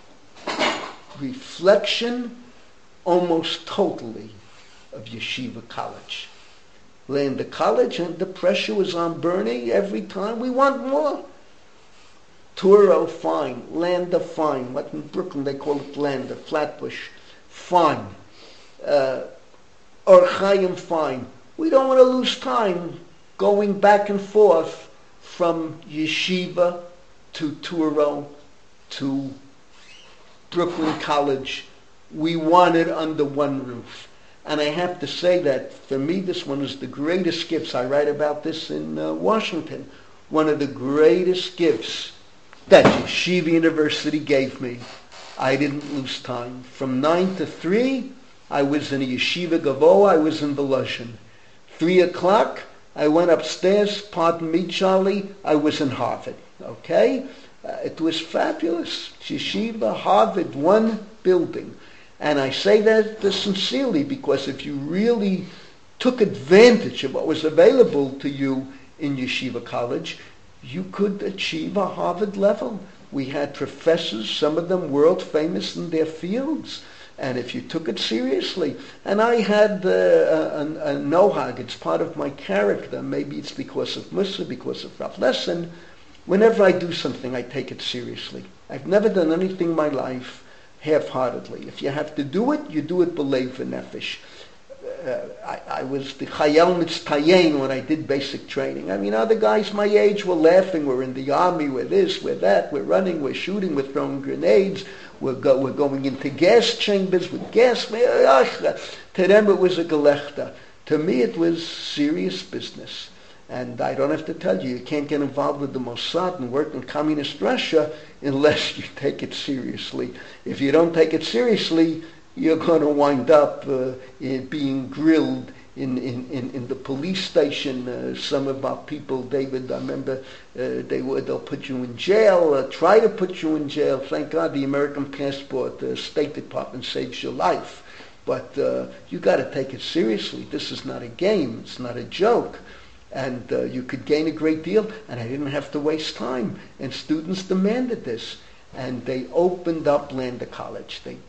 reflection almost totally of Yeshiva College. Landa College, and the pressure was on Bernie every time. We want more. Touro, fine. Landa, fine. What in Brooklyn they call it Landa, Flatbush, fine. Uh, Or Chaim, fine. We don't want to lose time going back and forth from Yeshiva to Touro to Brooklyn College. We want it under one roof. And I have to say that for me this one is the greatest gifts. I write about this in uh, Washington. One of the greatest gifts that Yeshiva University gave me. I didn't lose time. From nine to three, I was in a yeshiva gavoa, I was in Beluzhin. Three o'clock, I went upstairs, pardon me, Charlie, I was in Harvard. Okay? Uh, it was fabulous. Yeshiva, Harvard, one building. And I say that sincerely because if you really took advantage of what was available to you in Yeshiva College, you could achieve a Harvard level. We had professors, some of them world famous in their fields. And if you took it seriously, and I had uh, a, a nohag, it's part of my character, maybe it's because of Musa, because of Rav Lesson, whenever I do something, I take it seriously. I've never done anything in my life half-heartedly. If you have to do it, you do it b'leiv v'nefesh. Uh, I, I was the Chayal Mitztayen when I did basic training. I mean, other guys my age were laughing. We're in the army, we're this, we're that, we're running, we're shooting, we're throwing grenades, we're, go, we're going into gas chambers with gas. To them it was a gelächter. To me it was serious business. And I don't have to tell you, you can't get involved with the Mossad and work in communist Russia unless you take it seriously. If you don't take it seriously, you're going to wind up uh, in being grilled in, in, in, in the police station. Uh, some of our people, David, I remember, uh, they would, they'll put you in jail, uh, try to put you in jail. Thank God the American passport, the State Department saves your life. But uh, you got to take it seriously. This is not a game. It's not a joke. And uh, you could gain a great deal, and I didn't have to waste time. And students demanded this. And they opened up Lander College. They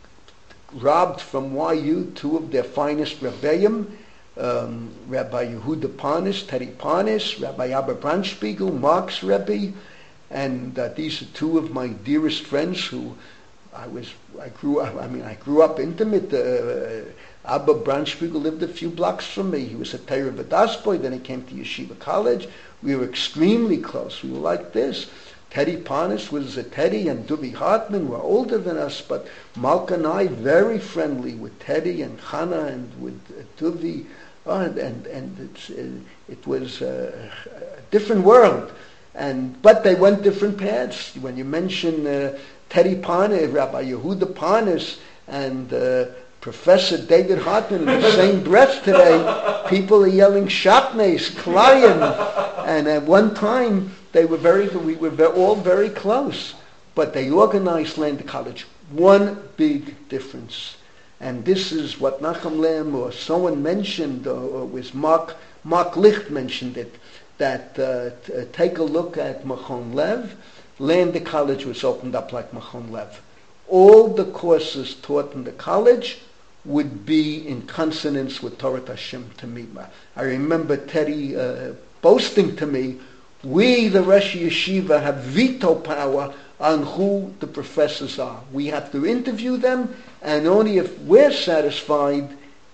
robbed from Y U two of their finest Rebbeim, um, Rabbi Yehuda Parnas, Teddy Parnas, Rabbi Abba Brandspiegel, Mark's Rebbe, and uh, these are two of my dearest friends who I was, I grew up, I mean, I grew up intimate. Uh, Abba Brandspiegel lived a few blocks from me. He was a Torah V'das boy, then he came to Yeshiva College. We were extremely close. We were like this. Teddy Parnas was a Teddy, and Dubi Hartman were older than us, but Malka and I very friendly with Teddy and Chana and with uh, Dubi, oh, and and, and it's, uh, it was uh, a different world. And but they went different paths. When you mention uh, Teddy Parnas, Rabbi Yehuda Parnas, and uh, Professor David Hartman in the same breath today, people are yelling Shatnes, Klayan, and at one time they were very, we were all very close, but they organized Lander College. One big difference, and this is what Nachum Lehm or someone mentioned, or, or was Mark Mark Licht mentioned it, that uh, t- uh, take a look at Machon Lev. Lander College was opened up like Machon Lev. All the courses taught in the college would be in consonance with Torah Hashem Tamima. I remember Teddy uh, boasting to me, we, the Rosh Yeshiva, have veto power on who the professors are. We have to interview them, and only if we're satisfied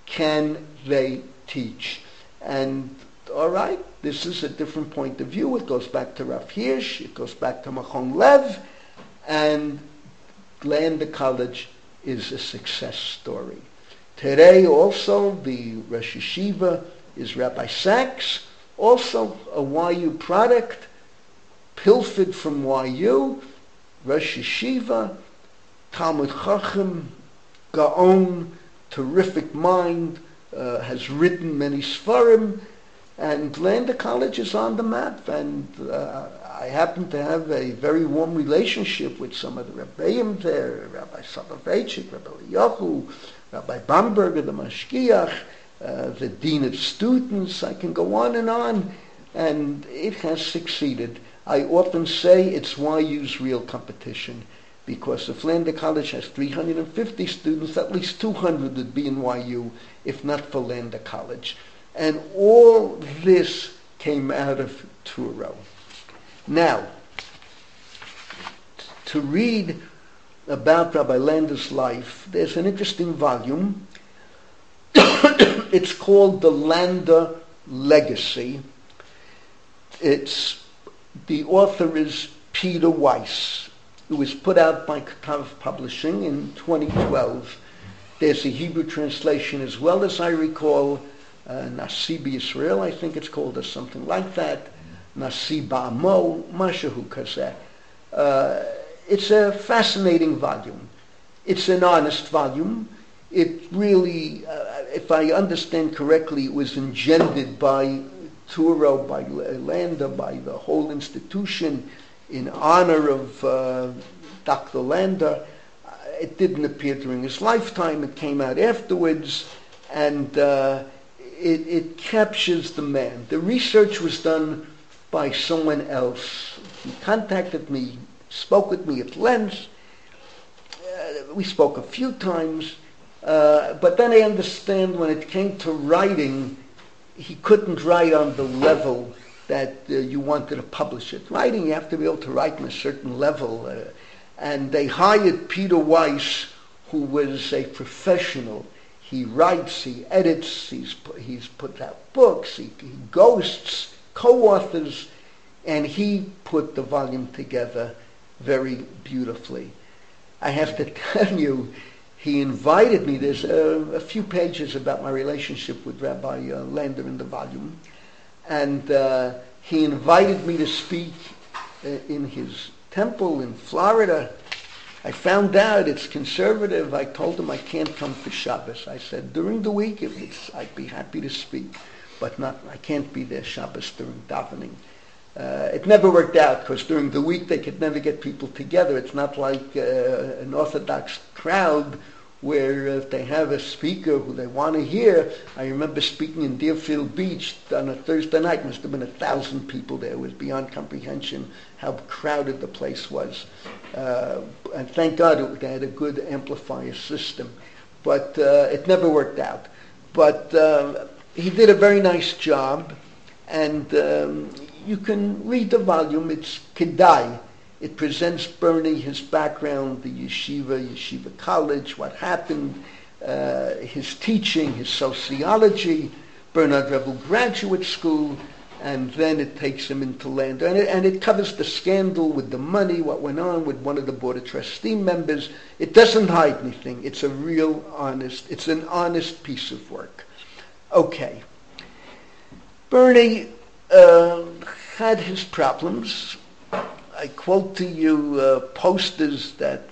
can they teach. And all right, this is a different point of view. It goes back to Rav Hirsch, it goes back to Machon Lev, and Lander College is a success story. Today also the Rosh Yeshiva is Rabbi Sachs, also a Y U product, pilfered from Y U, Rosh Yeshiva, Talmud Chacham, Gaon, terrific mind, uh, has written many Sfarim, and Lander College is on the map. And uh, I happen to have a very warm relationship with some of the Rebbeim there, Rabbi Soloveitchik, Rabbi Eliyahu, Rabbi Bamberger, the Mashgiach, uh, the Dean of Students. I can go on and on, and it has succeeded. I often say it's Y U's real competition, because if Lander College has three hundred fifty students, at least two hundred would be in Y U, if not for Lander College. And all this came out of Touro. Now, to read about Rabbi Lander's life, there's an interesting volume. It's called The Lander Legacy. It's, the author is Peter Weiss. It was put out by Katav Publishing in twenty twelve. There's a Hebrew translation as well, as I recall, uh, Nasi B'Yisrael, I think it's called, or something like that. Nasi Ba'amo, Mashahu Kazeh. Uh, it's a fascinating volume. It's an honest volume. It really, uh, if I understand correctly, it was engendered by Touro, by Lander, by the whole institution in honor of uh, Doctor Lander. Uh, it didn't appear during his lifetime. It came out afterwards, and uh, it, it captures the man. The research was done by someone else. He contacted me, spoke with me at length. Uh, we spoke a few times, uh, but then I understand when it came to writing, he couldn't write on the level that uh, you wanted to publish it. Writing, you have to be able to write on a certain level. Uh, and they hired Peter Weiss, who was a professional. He writes, he edits, he's, he's put out books, he, he ghosts, co-authors, and he put the volume together very beautifully. I have to tell you, he invited me, there's a, a few pages about my relationship with Rabbi uh, Lander in the volume, and uh, he invited me to speak uh, in his temple in Florida. I found out it's conservative. I told him I can't come for Shabbos. I said, during the week, if it's, I'd be happy to speak, but not. I can't be there Shabbos during davening. Uh, it never worked out because during the week they could never get people together. It's not like uh, an Orthodox crowd where if they have a speaker who they want to hear. I remember speaking in Deerfield Beach on a Thursday night. Must have been a thousand people there. It was beyond comprehension how crowded the place was. Uh, and thank God it, they had a good amplifier system. But uh, it never worked out. But uh, he did a very nice job. And um, you can read the volume. It's Kedai. It presents Bernie, his background, the yeshiva, yeshiva college, what happened, uh, his teaching, his sociology, Bernard Revel Graduate School, and then it takes him into Lander. And it, and it covers the scandal with the money, what went on with one of the Board of Trustee members. It doesn't hide anything. It's a real honest, it's an honest piece of work. Okay. Bernie uh, had his problems. I quote to you uh, posters that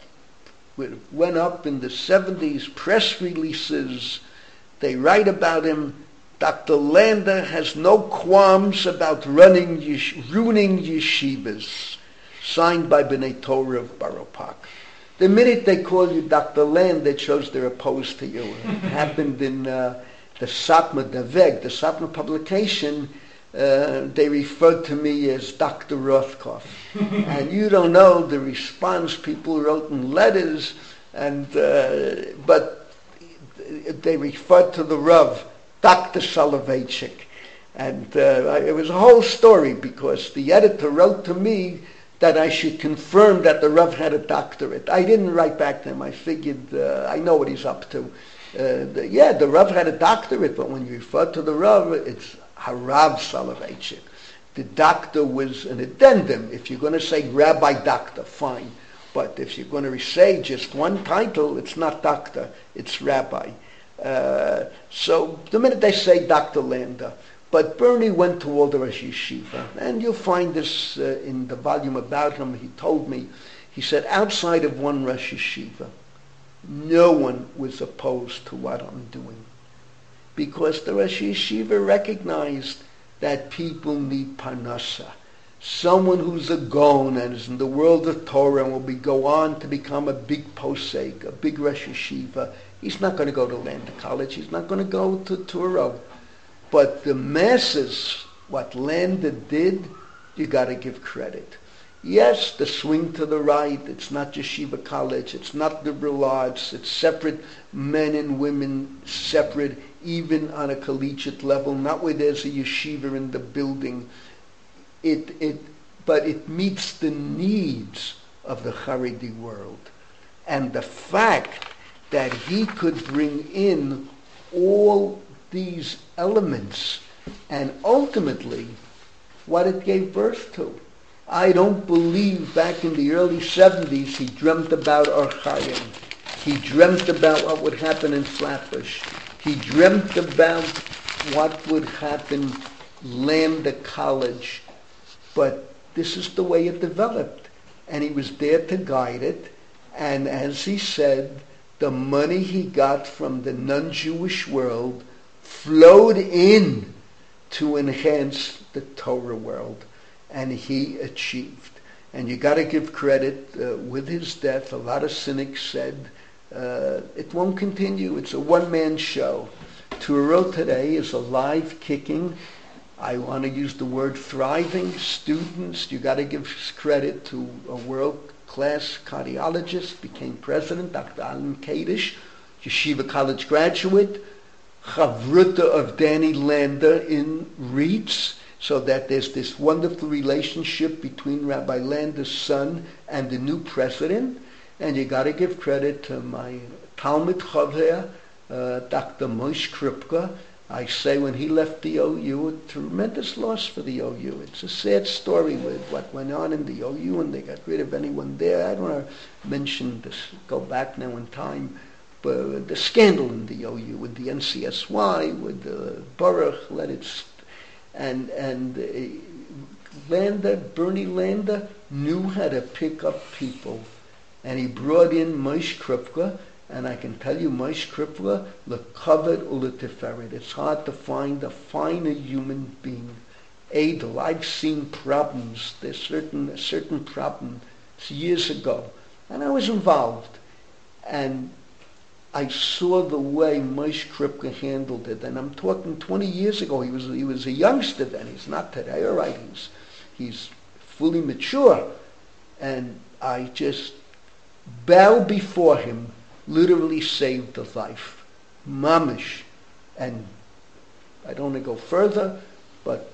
went up in the seventies, press releases. They write about him. Doctor Lander has no qualms about running yesh- ruining yeshivas. Signed by B'nai Torah of Borough Park. The minute they call you Doctor Lander, it shows they're opposed to you. It happened in uh, the Satmar Daveg, the Satmar publication. Uh, they referred to me as Doctor Rothkopf. And you don't know the response people wrote in letters, and uh, but they referred to the Rav, Doctor Soloveitchik. And uh, it was a whole story because the editor wrote to me that I should confirm that the Rav had a doctorate. I didn't write back to him. I figured, uh, I know what he's up to. Uh, the, yeah, the Rav had a doctorate, but when you refer to the Rav, it's Harav Soloveitchik. The doctor was an addendum. If you're going to say Rabbi Doctor, fine. But if you're going to say just one title, it's not doctor, it's rabbi. Uh, so the minute they say Doctor Lander. But Bernie went to all the Rosh Yeshiva. And you'll find this uh, in the volume about him. He told me, he said, outside of one Rosh Yeshiva, no one was opposed to what I'm doing. Because the Rosh Yeshiva recognized that people need parnasa. Someone who's a gon and is in the world of Torah and will be, go on to become a big posek, a big Rosh Yeshiva. He's not going to go to Lander College. He's not going to go to Touro. But the masses, what Lander did, you got to give credit. Yes, the swing to the right, it's not yeshiva college, it's not liberal arts, it's separate men and women, separate even on a collegiate level, not where there's a yeshiva in the building. It, it, but it meets the needs of the Haredi world. And the fact that he could bring in all these elements and ultimately what it gave birth to. I don't believe back in the early seventies he dreamt about Or Chaim. He dreamt about what would happen in Flatbush. He dreamt about what would happen Lander College. But this is the way it developed. And he was there to guide it. And as he said, the money he got from the non-Jewish world flowed in to enhance the Torah world. And he achieved. And you got to give credit. Uh, with his death, a lot of cynics said, uh, it won't continue. It's a one-man show. Touro today is alive, kicking. I want to use the word thriving. Students, you got to give credit to a world-class cardiologist, became president, Doctor Alan Kadish, Yeshiva College graduate, Chavruta of Danny Lander in REITs, so that there's this wonderful relationship between Rabbi Lander's son and the new president. And you got to give credit to my Talmud Chaver, uh, Doctor Moshe Kripke. I say when he left the O U, a tremendous loss for the O U. It's a sad story with what went on in the O U, and they got rid of anyone there. I don't want to mention this, go back now in time, but the scandal in the O U with the N C S Y, with the Baruch, let it, st- and and uh, Lander, Bernie Lander knew how to pick up people, and he brought in Moshe Kripke. And I can tell you, Moshe Kripke, lekavod uleteferet. It's hard to find a finer human being. Adel, I've seen problems. There's certain certain problems years ago, and I was involved, and I saw the way Moshe Kripke handled it. And I'm talking twenty years ago. He was he was a youngster then. He's not today. All right, he's he's fully mature, and I just bow before him. Literally saved a life. Mamish. And I don't want to go further, but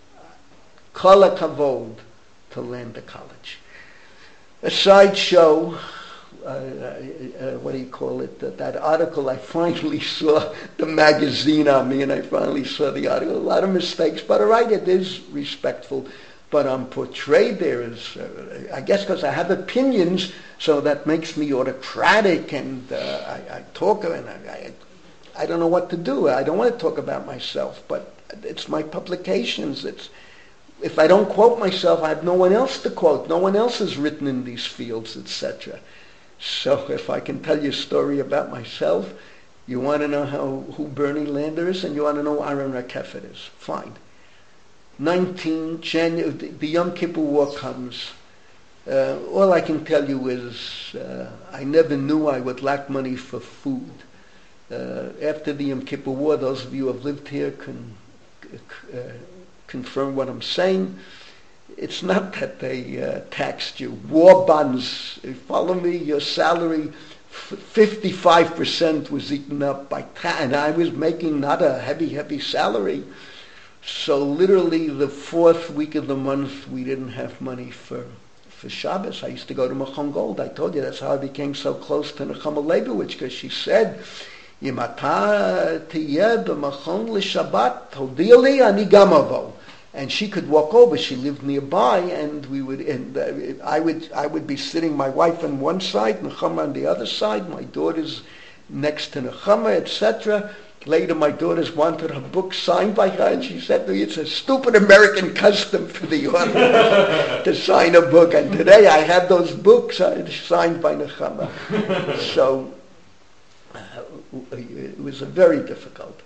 kol hakavod to Lander College. A sideshow, uh, uh, what do you call it, that, that article I finally saw, the magazine on me, and I finally saw the article. A lot of mistakes, but all right, it is respectful. But I'm portrayed there as, uh, I guess because I have opinions, so that makes me autocratic, and uh, I, I talk, and I, I, I don't know what to do. I don't want to talk about myself, but it's my publications. It's, if I don't quote myself, I have no one else to quote. No one else has written in these fields, et cetera. So if I can tell you a story about myself, you want to know how who Bernie Lander is, and you want to know who Aaron Rakeffet is. Fine. nineteen January, the Yom Kippur War comes. Uh, all I can tell you is uh, I never knew I would lack money for food. Uh, after the Yom Kippur War, those of you who have lived here can uh, confirm what I'm saying. It's not that they uh, taxed you. War bonds, follow me, your salary, fifty-five percent was eaten up by tax, and I was making not a heavy, heavy salary. So literally the fourth week of the month, we didn't have money for, for Shabbos. I used to go to Machon Gold. I told you that's how I became so close to Nechama Leibowitz, because she said, Im ata tiyeh b'machon l'Shabbat, hodia li ani gam avo. And she could walk over. She lived nearby, and we would. And uh, I would. I would be sitting. My wife on one side, Nechama on the other side. My daughters next to Nechama, et cetera. Later, my daughters wanted a book signed by her, and she said to me, "It's a stupid American custom for the author to sign a book." And today, I have those books signed by Nechama. So uh, it was a very difficult.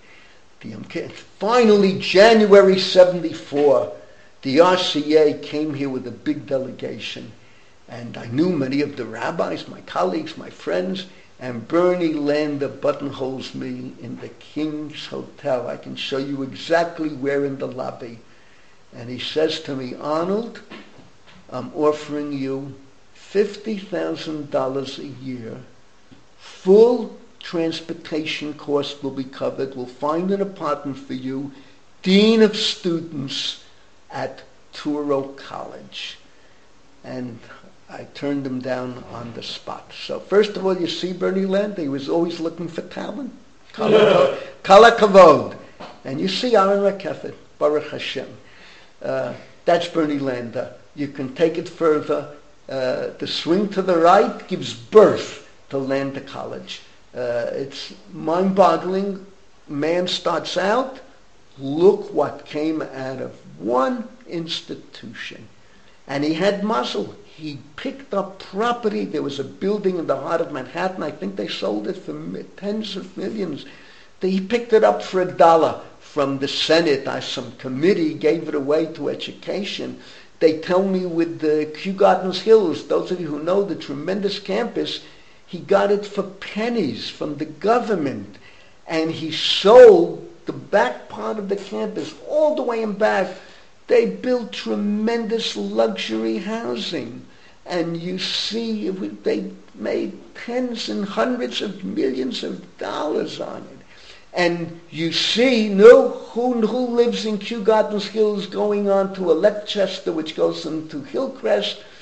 Finally, January seventy-four, the R C A came here with a big delegation, and I knew many of the rabbis, my colleagues, my friends, and Bernie Lander buttonholes me in the King's Hotel. I can show you exactly where in the lobby. And he says to me, "Arnold, I'm offering you fifty thousand dollars a year, full transportation cost will be covered. We'll find an apartment for you. Dean of Students at Touro College." And I turned him down on the spot. So first of all, you see Bernie Lander, he was always looking for talent. Kala kavod. And you see Aaron Rakeffet, Baruch Hashem. Uh, that's Bernie Lander. You can take it further. Uh, the swing to the right gives birth to Lander College. Uh, it's mind-boggling. Man starts out, look what came out of one institution. And he had muscle. He picked up property. There was a building in the heart of Manhattan. I think they sold it for tens of millions. He picked it up for a dollar from the Senate. Uh, some committee gave it away to education. They tell me with the Kew Gardens Hills, those of you who know the tremendous campus, he got it for pennies from the government, and he sold the back part of the campus all the way in back. They built tremendous luxury housing, and you see they made tens and hundreds of millions of dollars on it. And you see, no, who, who lives in Kew Gardens Hills going on to Electchester, which goes into Hillcrest.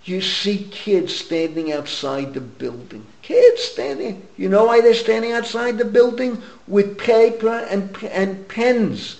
you see kids standing outside the building. Kids standing. You know why they're standing outside the building? With paper and and pens.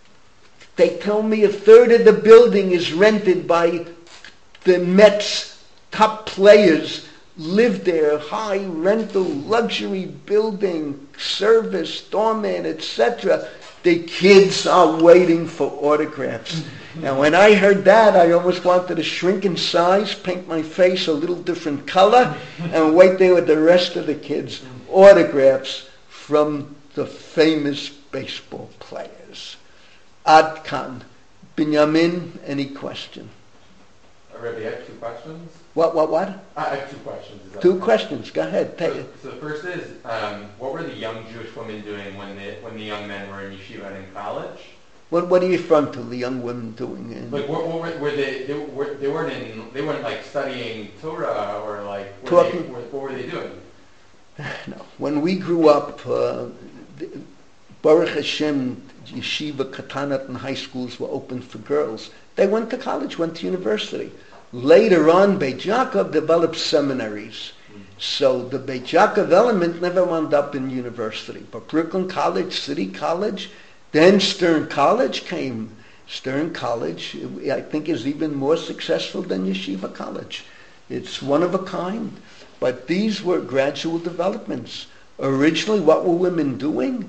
They tell me a third of the building is rented by the Mets top players. Live there, high rental, luxury building, service, doorman, et cetera. The kids are waiting for autographs. Now, when I heard that, I almost wanted to shrink in size, paint my face a little different color, and wait there with the rest of the kids. Autographs from the famous baseball players. Ad Kan. Binyamin, any question? Rabbi, I have two questions. What, what, what? I have two questions. Is that Two okay? questions. Go ahead. Take So, it. so the first is, um, what were the young Jewish women doing when the when the young men were in yeshiva and in college? What, what are you referring to, the young women doing? In, Like, what, what were, were they? They, were, they weren't in. They weren't like studying Torah or like. Were Talking- They, what, what were they doing? No. When we grew up, uh, the, Baruch Hashem, yeshiva, katanat, and high schools were open for girls. They went to college, went to university. Later on, Beit Yaakov developed seminaries. So the Beit Yaakov element never wound up in university. But Brooklyn College, City College, then Stern College came. Stern College, I think, is even more successful than Yeshiva College. It's one of a kind. But these were gradual developments. Originally, what were women doing?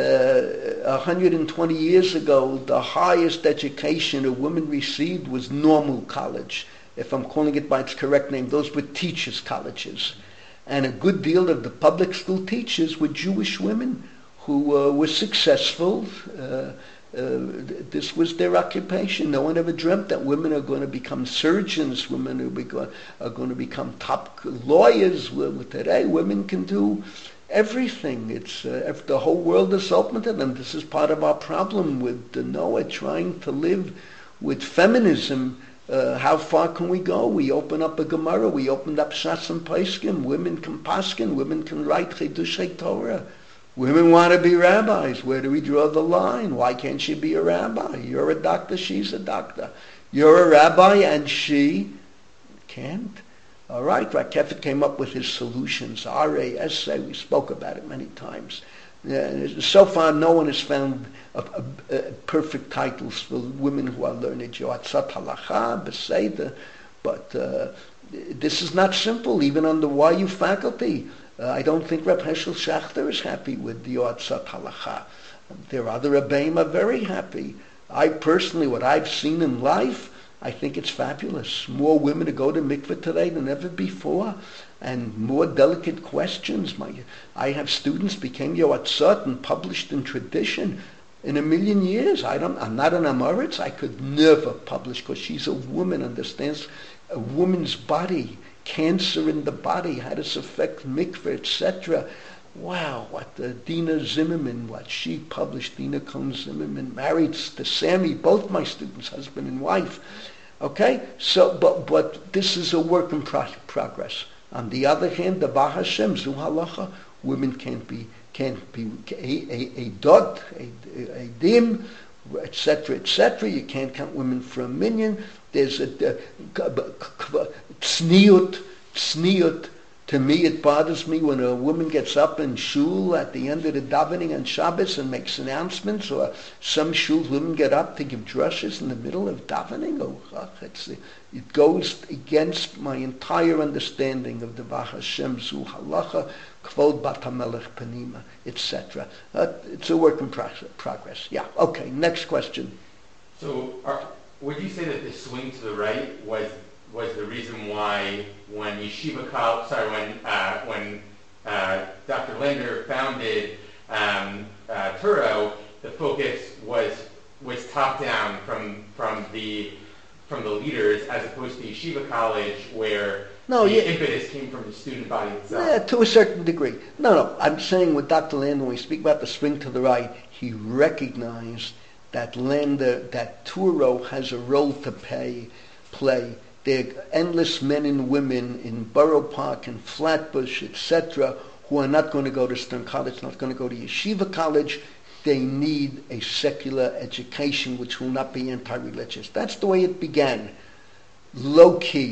Uh, one hundred twenty years ago, the highest education a woman received was normal college. If I'm calling it by its correct name, those were teachers' colleges. And a good deal of the public school teachers were Jewish women who uh, were successful. Uh, uh, this was their occupation. No one ever dreamt that women are going to become surgeons, women are, be go- are going to become top lawyers. Well, today, women can do everything. It's uh, the whole world is open to them. This is part of our problem with the Noah trying to live with feminism. Uh, how far can we go? We open up a Gemara. We opened up Shas and Poskim. Women can paskin. Women can write Chidushei Torah. Women want to be rabbis. Where do we draw the line? Why can't she be a rabbi? You're a doctor. She's a doctor. You're a rabbi and she can't. All right, Rakefet came up with his solutions, R A S A, we spoke about it many times. Uh, so far, no one has found a, a, a perfect titles for women who are learned Yoatzat Halacha, Beseda, but uh, this is not simple, even on the Y U faculty. Uh, I don't think Reb Heschel Schachter is happy with the Yoatzat Halacha. Their other Rebbeim are very happy. I personally, what I've seen in life, I think it's fabulous. More women to go to mikveh today than ever before, and more delicate questions. My, I have students became yoatzot and published in tradition in a million years. I don't. I'm not an Amoritz. I could never publish because she's a woman, understands a woman's body, cancer in the body, how does it affect mikveh, et cetera. Wow, what the Dina Zimmerman, what she published, Dina Cohn Zimmerman, married to Sammy, both my students, husband and wife. Okay, so, but but this is a work in pro- progress. On the other hand, the Bah Hashem, Zu Halacha, women can't be, can't be a, a, a dot, a, a, a dim, et cetera, et cetera. You can't count women for a minyan. There's a, a, a, a tzniut, tzniut. To me, it bothers me when a woman gets up in shul at the end of the davening on Shabbos and makes announcements, or some shul women get up to give drushes in the middle of davening. Oh, it's, it goes against my entire understanding of the Vah Hashem, Zu Halacha, Kvod Bat HaMelech Panima, et cetera. Uh, it's a work in pro- progress. Yeah. Okay. Next question. So, are, would you say that the swing to the right was was the reason why when Yeshiva College, sorry, when uh, when uh, Doctor Linder founded um, uh, Turo, the focus was was top down from from the from the leaders, as opposed to Yeshiva College, where No, the yeah. impetus came from the student body itself. Yeah, to a certain degree. No, no. I'm saying with Doctor Lander, when we speak about the swing to the right, he recognized that Lander, that Turo has a role to pay, play. There are endless men and women in Borough Park and Flatbush, et cetera, who are not going to go to Stern College, not going to go to Yeshiva College. They need a secular education which will not be anti-religious. That's the way it began. Low-key.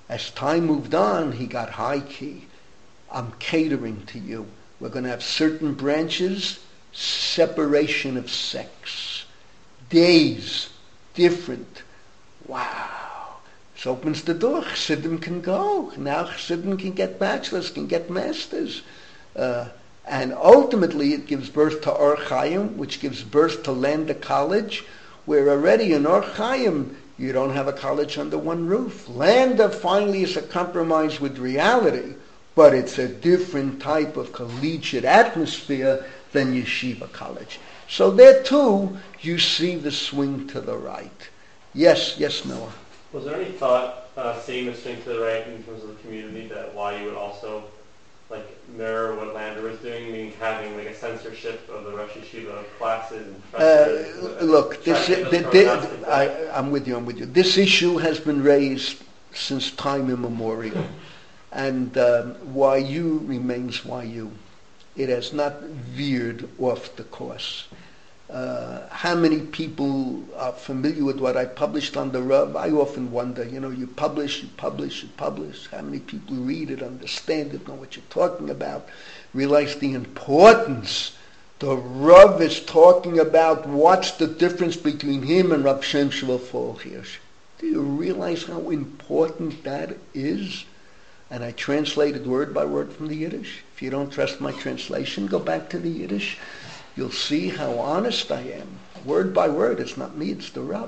As time moved on, he got high key. I'm catering to you. We're going to have certain branches, separation of sex. Days, different. Wow. This opens the door. Chassidim can go. Now Chassidim can get bachelors, can get masters. Uh, and ultimately it gives birth to Or Chaim, which gives birth to Landa College, where already in Or Chaim you don't have a college under one roof. Landa finally is a compromise with reality, but it's a different type of collegiate atmosphere than yeshiva college. So there too, you see the swing to the right. Yes, yes, Noah. Was there any thought, uh, seeing the swing to the right in terms of the community, that why you would also like mirror what Lander was doing, meaning having like a censorship of the Rosh Yeshiva classes and professors? Uh, look, this, this, this, this I, I'm with you, I'm with you. This issue has been raised since time immemorial. And um, Y U remains Y U. It has not veered off the course. Uh, how many people are familiar with what I published on the Rav? I often wonder, you know, you publish, you publish, you publish. How many people read it, understand it, know what you're talking about, realize the importance. The Rav is talking about what's the difference between him and Rav Shem Shmuel Hirsch. Do you realize how important that is? And I translated word by word from the Yiddish. If you don't trust my translation, go back to the Yiddish. You'll see how honest I am. Word by word. It's not me, it's the Rav.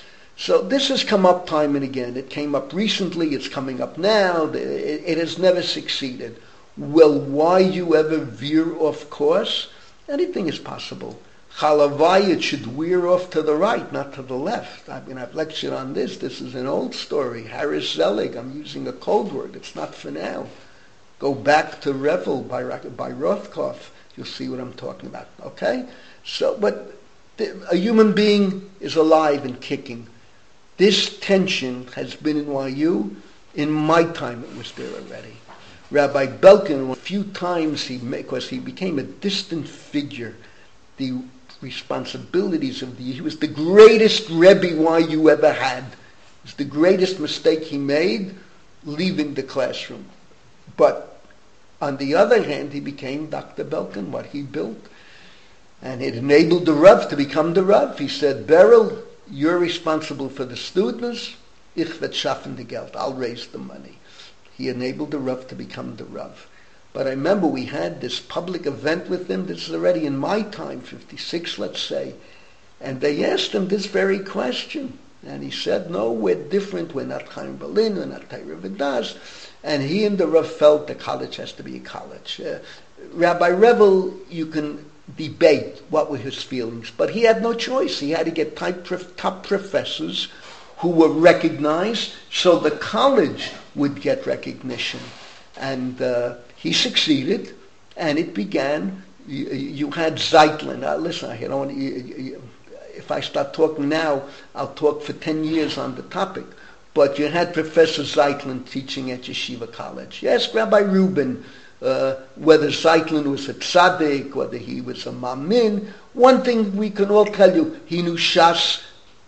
So this has come up time and again. It came up recently. It's coming up now. It, it has never succeeded. Will why you ever veer off course? Anything is possible. Chalavai, it should veer off to the right, not to the left. I mean, I've lectured on this. This is an old story. Harris Zelig. I'm using a code word. It's not for now. Go back to Revel by, by Rothkopf. You'll see what I'm talking about. Okay? So, but the, a human being is alive and kicking. This tension has been in Y U. In my time, it was there already. Rabbi Belkin, a few times he, because he became a distant figure, the responsibilities of the, he was the greatest Rebbe Y U ever had. It was the greatest mistake he made, leaving the classroom. But on the other hand, he became Doctor Belkin, what he built. And it enabled the Rav to become the Rav. He said, Beryl, you're responsible for the students. Ich werd schaffen the Geld. I'll raise the money. He enabled the Rav to become the Rav. But I remember we had this public event with him. This is already in my time, fifty-six, let's say. And they asked him this very question. And he said, no, we're different. We're not Chaim Berlin. We're not Torah Vodaas. And he and the Rav felt the college has to be a college. Uh, Rabbi Revel, you can debate what were his feelings, but he had no choice. He had to get top, top professors who were recognized so the college would get recognition. And uh, he succeeded, and it began. You, you had Zeitlin. Uh, listen, I don't want to, you, you, if I start talking now, I'll talk for ten years on the topic. But you had Professor Zeitlin teaching at Yeshiva College. Yes, Rabbi Rubin, uh, whether Zeitlin was a tzaddik, whether he was a mamin, one thing we can all tell you, he knew Shas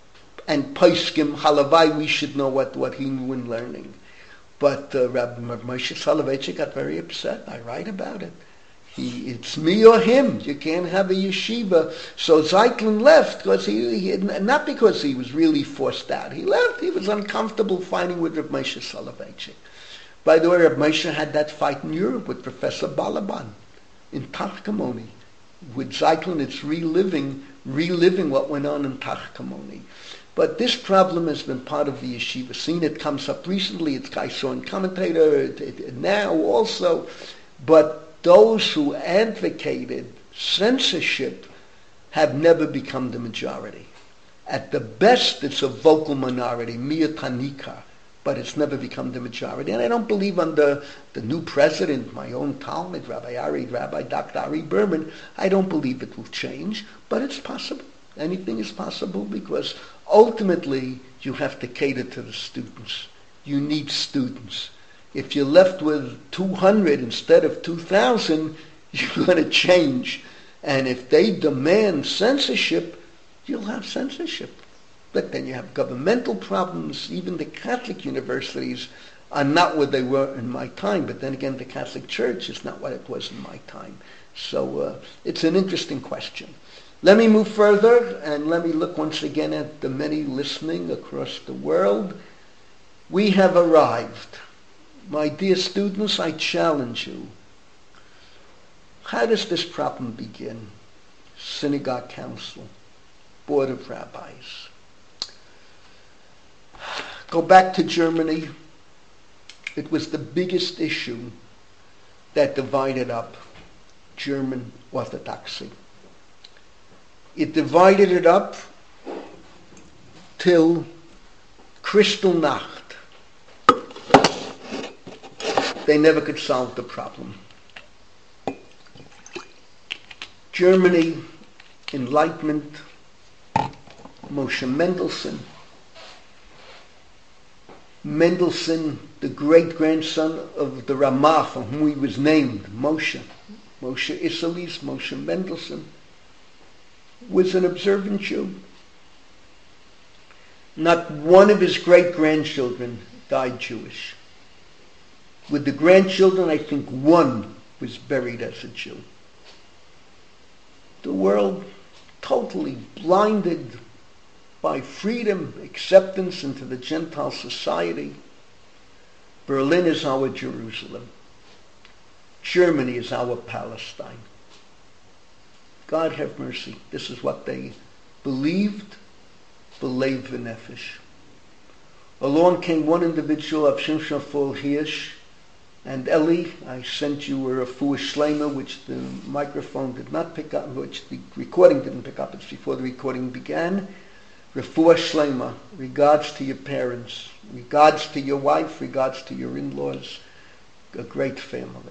and Paiskim, Halavai, we should know what, what he knew in learning. But uh, Rabbi Moshe Soloveitchik got very upset. I write about it. He, it's me or him. You can't have a yeshiva. So Zeitlin left because he, he, not because he was really forced out. He left. He was uncomfortable fighting with Rabbi Moshe Soloveitchik. By the way, Rabbi Moshe had that fight in Europe with Professor Balaban in Tachkamoni. With Zeitlin, it's reliving, reliving what went on in Tachkamoni. But this problem has been part of the yeshiva scene. It comes up recently. It's I saw in Commentator it, it, now also. But those who advocated censorship have never become the majority. At the best, it's a vocal minority, miatanika, but it's never become the majority. And I don't believe under the new president, my own Talmud, Rabbi Ari, Rabbi Doctor Ari Berman, I don't believe it will change, but it's possible. Anything is possible because ultimately you have to cater to the students. You need students. If you're left with two hundred instead of two thousand, you're going to change. And if they demand censorship, you'll have censorship. But then you have governmental problems. Even the Catholic universities are not what they were in my time. But then again, the Catholic Church is not what it was in my time. So uh, it's an interesting question. Let me move further, and let me look once again at the many listening across the world. We have arrived. My dear students, I challenge you. How does this problem begin? Synagogue Council, Board of Rabbis. Go back to Germany. It was the biggest issue that divided up German Orthodoxy. It divided it up till Kristallnacht. They never could solve the problem. Germany, Enlightenment, Moshe Mendelssohn. Mendelssohn, the great-grandson of the Ramah, from whom he was named, Moshe. Moshe Isserles, Moshe Mendelssohn, was an observant Jew. Not one of his great-grandchildren died Jewish. With the grandchildren, I think one was buried as a Jew. The world totally blinded by freedom, acceptance into the Gentile society. Berlin is our Jerusalem. Germany is our Palestine. God have mercy. This is what they believed, believed v'nefesh. Along came one individual of Shimshon Fol Hirsch, and Eli, I sent you a refuah shlema, which the microphone did not pick up, which the recording didn't pick up. It's before the recording began. Refuah shlema, regards to your parents, regards to your wife, regards to your in-laws, a great family.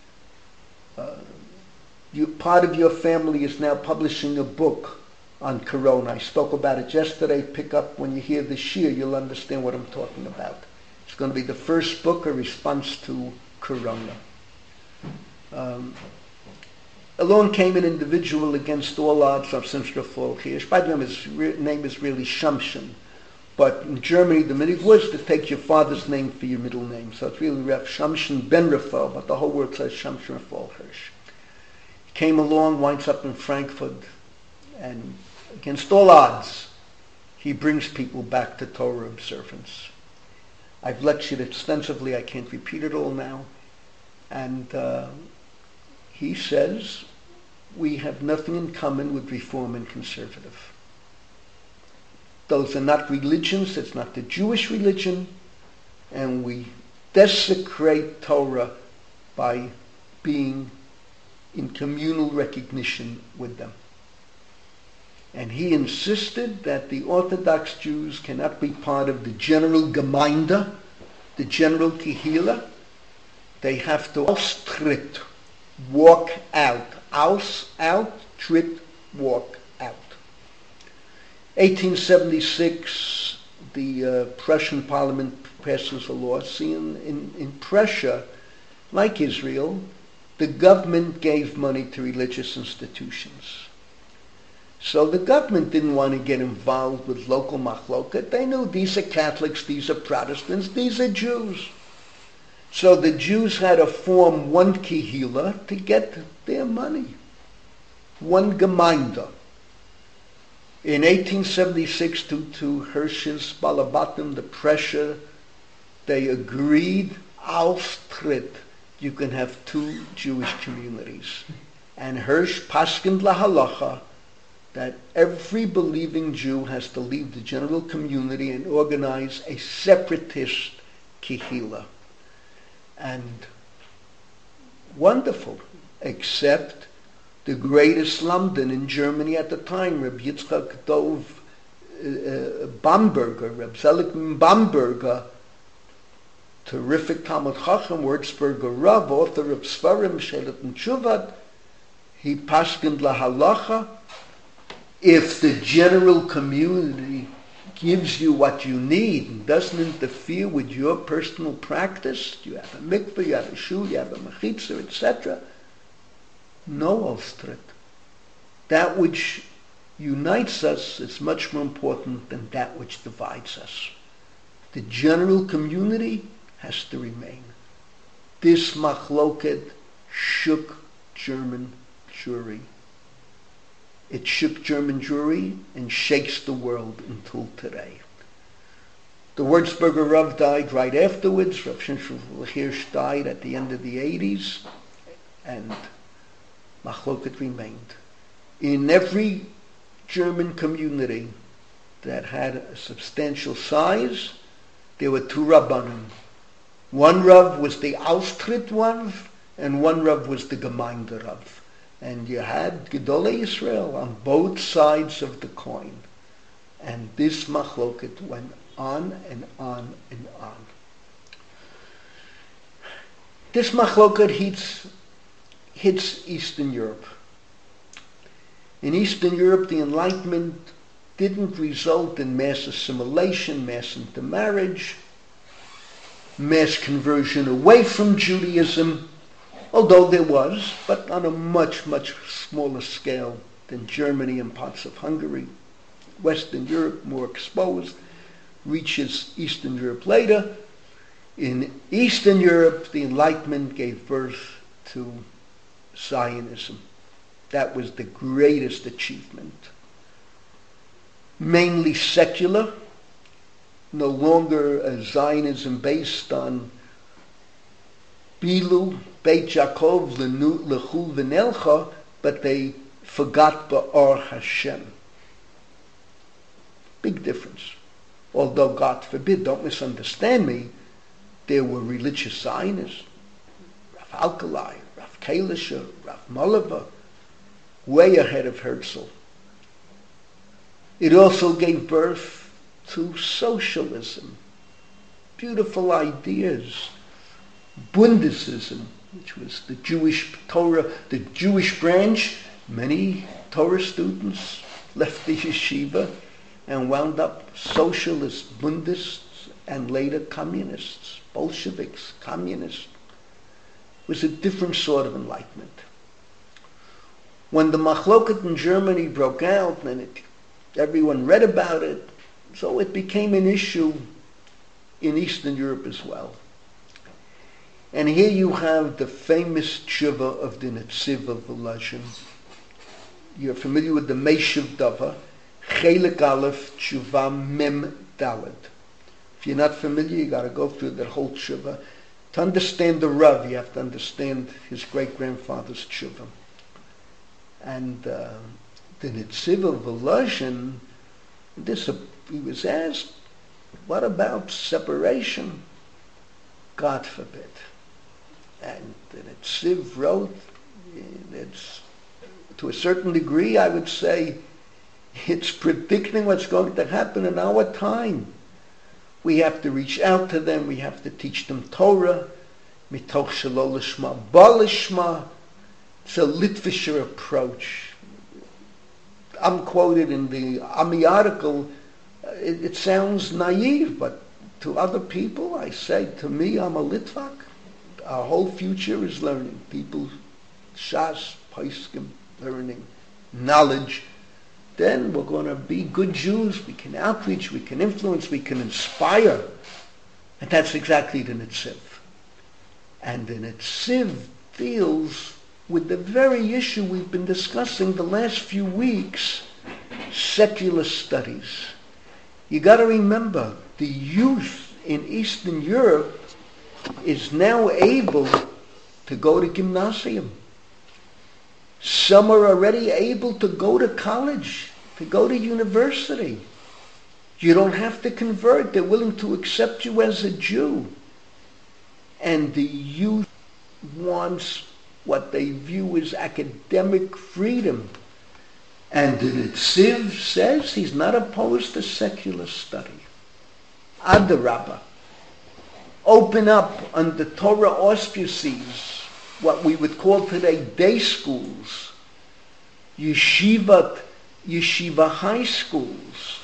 Uh, you, part of your family is now publishing a book on Corona. I spoke about it yesterday. Pick up when you hear the shir, you'll understand what I'm talking about. It's going to be the first book, a response to Corona. Um, along came an individual against all odds of Simcha Fol Hirsch. By the way, his re- name is really Shamshin. But in Germany, the minhag was to take your father's name for your middle name. So it's really Rav Shamshin ben Raphael, but the whole word says Shamshin Fol Hirsch. He came along, winds up in Frankfurt, and against all odds, he brings people back to Torah observance. I've lectured extensively. I can't repeat it all now. And uh, he says, we have nothing in common with Reform and Conservative. Those are not religions. It's not the Jewish religion. And we desecrate Torah by being in communal recognition with them. And he insisted that the Orthodox Jews cannot be part of the general Gemeinde, the general Kehila. They have to austritt, walk out. Aus, out, tritt, walk out. eighteen seventy-six, the uh, Prussian parliament passes a law. See, in, in, in Prussia, like Israel, the government gave money to religious institutions. So the government didn't want to get involved with local machloket. They knew these are Catholics, these are Protestants, these are Jews. So the Jews had to form one kehila to get their money. One Gemeinde. In eighteen seventy-six, due to Hirsch's Balabatim, the pressure, they agreed, Austritt, you can have two Jewish communities. And Hirsch paskined lahalacha, that every believing Jew has to leave the general community and organize a separatist kehila. And wonderful, except the greatest Lamdan in Germany at the time, Reb Yitzchak Dov uh, Bamberger, Reb Seligman Bamberger, terrific Talmud Chacham, Würzburger Rav, author of Svarim, Shelet and Tshuvat, he paskined lahalacha. If the general community gives you what you need and doesn't interfere with your personal practice, you have a mikveh, you have a shul, you have a mechitza, et cetera, no Austritt. That which unites us is much more important than that which divides us. The general community has to remain. This machloket shook German Jewry. It shook German Jewry and shakes the world until today. The Würzburger Rav died right afterwards. Rav Shimshon Hirsch died at the end of the eighties, and machloket remained. In every German community that had a substantial size, there were two Rabbanim. One Rav was the Austritt Rav, and one Rav was the Gemeinde Rav. And you had Gedolei Yisrael on both sides of the coin. And this machloket went on and on and on. This machloket hits, hits Eastern Europe. In Eastern Europe, the Enlightenment didn't result in mass assimilation, mass intermarriage, mass conversion away from Judaism, although there was, but on a much, much smaller scale than Germany and parts of Hungary. Western Europe, more exposed, reaches Eastern Europe later. In Eastern Europe, the Enlightenment gave birth to Zionism. That was the greatest achievement. Mainly secular, no longer a Zionism based on Bilu, Beit Yaakov, Lechul V'Nelcha, but they forgot Ba'ar Hashem. Big difference. Although, God forbid, don't misunderstand me, there were religious Zionists, Rav Alkalai, Rav Kalisher, Rav Molova, way ahead of Herzl. It also gave birth to socialism, beautiful ideas, Bundism, which was the Jewish Torah, the Jewish branch. Many Torah students left the yeshiva and wound up socialists, Bundists, and later communists, Bolsheviks, communists. It was a different sort of enlightenment. When the machloket in Germany broke out, and it, everyone read about it, so it became an issue in Eastern Europe as well. And here you have the famous tshuva of the Netziv of Volozhin. You're familiar with the Meshiv Dava, Chelik Aleph, Tshuva Mem Daled. If you're not familiar, you got to go through that whole tshuva. To understand the Rav, you have to understand his great-grandfather's tshuva. And uh, the Netziv of Volozhin, this, uh, he was asked, what about separation? God forbid. And the Netziv wrote, it's, to a certain degree, I would say, it's predicting what's going to happen in our time. We have to reach out to them. We have to teach them Torah. Mitoch shelo lishma ba lishma. It's a Litvischer approach. I'm quoted in the Ami article. It, it sounds naive, but to other people, I say, to me, I'm a Litvak. Our whole future is learning. People, Shas, Paiskim, learning, knowledge. Then we're going to be good Jews. We can outreach, we can influence, we can inspire. And that's exactly the Netziv. And the Netziv deals with the very issue we've been discussing the last few weeks, secular studies. You got to remember, the youth in Eastern Europe is now able to go to gymnasium. Some are already able to go to college, to go to university. You don't have to convert. They're willing to accept you as a Jew. And the youth wants what they view as academic freedom. And the Netziv says he's not opposed to secular study. Adarabah. Open up under Torah auspices what we would call today day schools, yeshiva, yeshiva high schools,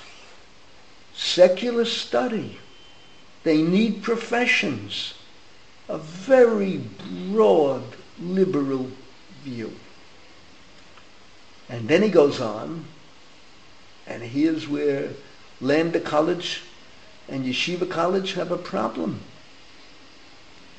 secular study. They need professions. A very broad liberal view. And then he goes on, and here's where Lander College and Yeshiva College have a problem.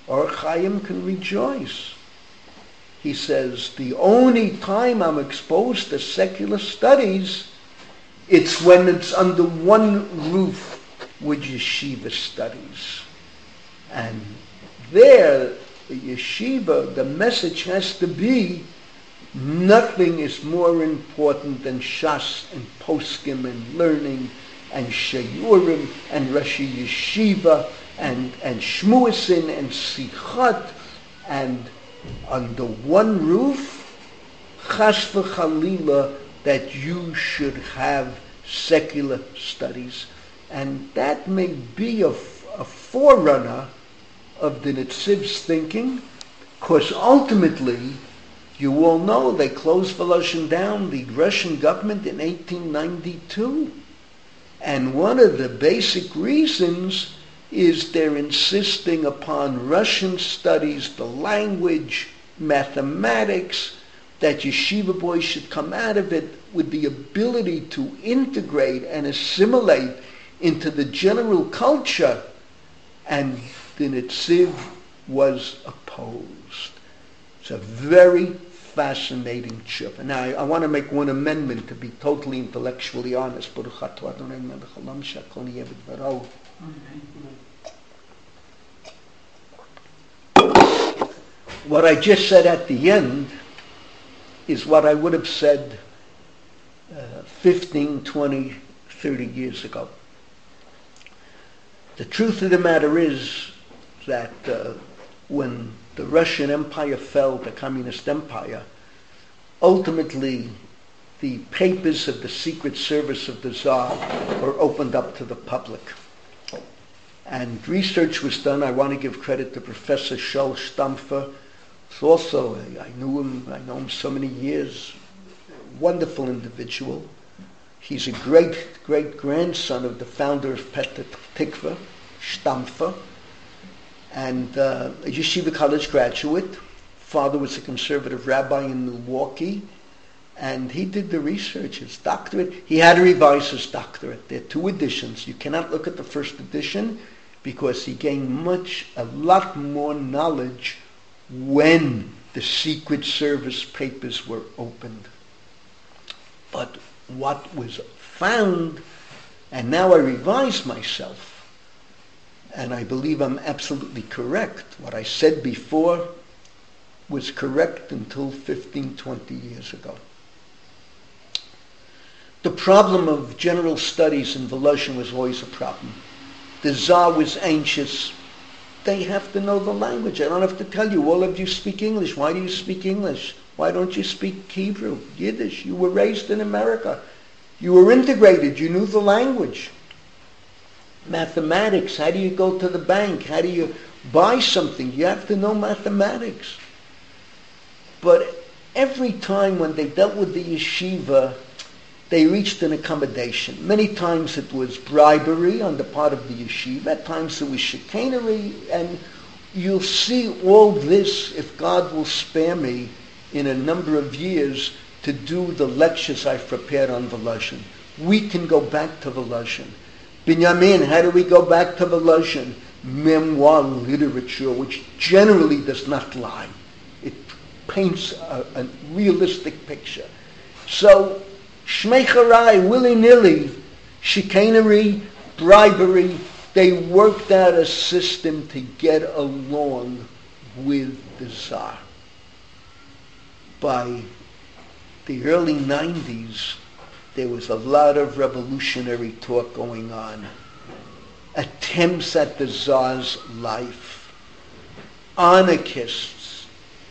Or Chaim can rejoice. He says, the only time I'm exposed to secular studies, it's when it's under one roof with yeshiva studies. And there, the yeshiva, the message has to be, nothing is more important than Shas and Poskim and learning and Shayurim and Rashi Yeshiva and, and Shmuasin and Sichot, and under one roof, Chas v'chalila, that you should have secular studies. And that may be a, a forerunner of the Nitziv's thinking, because ultimately, you all know they closed Voloshin down, the Russian government, in eighteen ninety-two. And one of the basic reasons is they're insisting upon Russian studies, the language, mathematics, that yeshiva boys should come out of it with the ability to integrate and assimilate into the general culture. And the Nitziv was opposed. It's a very fascinating chip. Now, I, I want to make one amendment to be totally intellectually honest. What I just said at the end is what I would have said uh, fifteen, twenty, thirty years ago. The truth of the matter is that uh, when the Russian Empire fell, the Communist Empire, ultimately the papers of the Secret Service of the Tsar were opened up to the public. And research was done. I want to give credit to Professor Shaul Stampfer. It's also, I knew him, I know him so many years, wonderful individual. He's a great, great grandson of the founder of Petah Tikva, Stampfer, and uh, a Yeshiva College graduate. Father was a conservative rabbi in Milwaukee, and he did the research, his doctorate. He had to revise his doctorate. There are two editions. You cannot look at the first edition because he gained much, a lot more knowledge when the Secret Service papers were opened. But what was found, and now I revise myself, and I believe I'm absolutely correct. What I said before was correct until fifteen, twenty years ago. The problem of general studies in Voloshin was always a problem. The Tsar was anxious. They have to know the language. I don't have to tell you, all of you speak English. Why do you speak English? Why don't you speak Hebrew, Yiddish? You were raised in America. You were integrated. You knew the language. Mathematics. How do you go to the bank? How do you buy something? You have to know mathematics. But every time when they dealt with the yeshiva, they reached an accommodation. Many times it was bribery on the part of the yeshiva. At times it was chicanery. And you'll see all this, if God will spare me, in a number of years to do the lectures I've prepared on Voloshin. We can go back to Voloshin. Binyamin, how do we go back to Voloshin? Memoir literature, which generally does not lie. It paints a, a realistic picture. So, shmeicharai, willy-nilly, chicanery, bribery, they worked out a system to get along with the Tsar. By the early nineties, there was a lot of revolutionary talk going on. Attempts at the Tsar's life. Anarchists.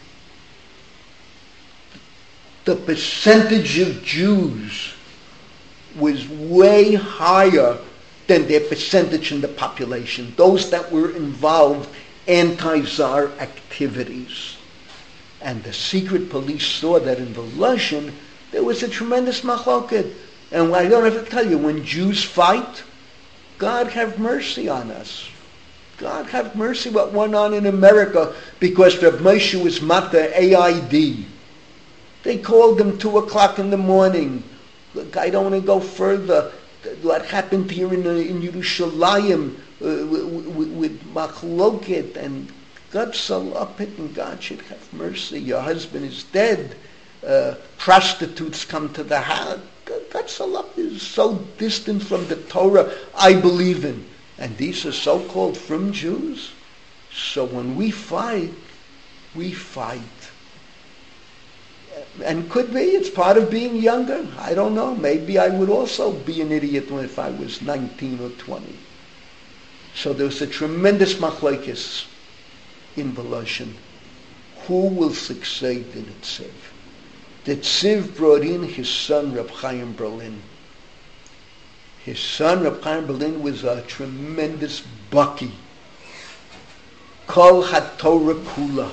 The percentage of Jews was way higher than their percentage in the population. Those that were involved anti-Tsar activities. And the secret police saw that in Voloshin there was a tremendous machloket. And I don't have to tell you, when Jews fight, God have mercy on us. God have mercy what went on in America because Reb Moshe was mata A I D. They called him two o'clock in the morning. Look, I don't want to go further. What happened here in, in Yerushalayim uh, with, with machloket and God shall up it and God should have mercy. Your husband is dead. Uh, prostitutes come to the house. God shall up is so distant from the Torah I believe in. And these are so-called frum Jews. So when we fight, we fight. And could be it's part of being younger. I don't know. Maybe I would also be an idiot if I was nineteen or twenty. So there's a tremendous machlokes in Voloshin. Who will succeed in Tziv? The Tziv brought in his son Reb Chaim Berlin. His son Reb Chaim Berlin was a tremendous baki. Kol HaTorah Kula.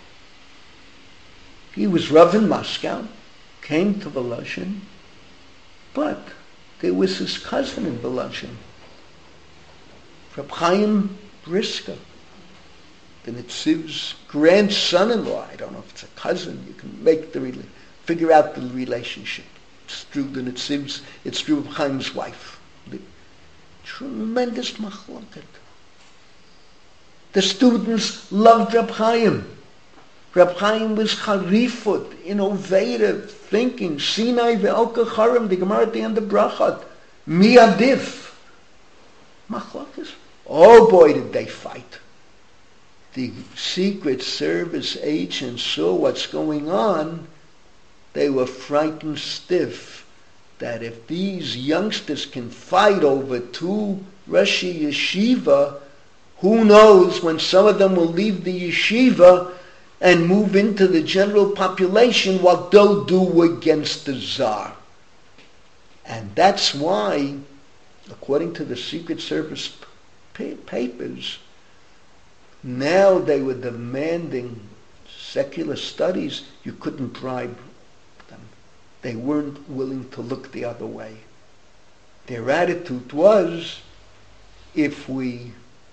He was Rav in Moscow, came to Voloshin, but there was his cousin in Voloshin, Reb Chaim Brisker, the Nitziv's grandson-in-law. I don't know if it's a cousin. You can make the figure out the relationship. It's through the Nitziv's. It's through Reb Chaim's wife. The tremendous machloket. The students loved Reb Chaim. Reb Chaim was charifut, innovative, thinking. Sinai ve'elka charim, the Gemara at the end of Brachot. Mi adif. Machlokes. Oh boy, did they fight. The Secret Service agents saw what's going on. They were frightened stiff that if these youngsters can fight over two Rashi Yeshiva, who knows when some of them will leave the yeshiva and move into the general population, what they'll do against the Tsar. And that's why, according to the Secret Service pa- papers, now they were demanding secular studies. You couldn't bribe them. They weren't willing to look the other way. Their attitude was, if we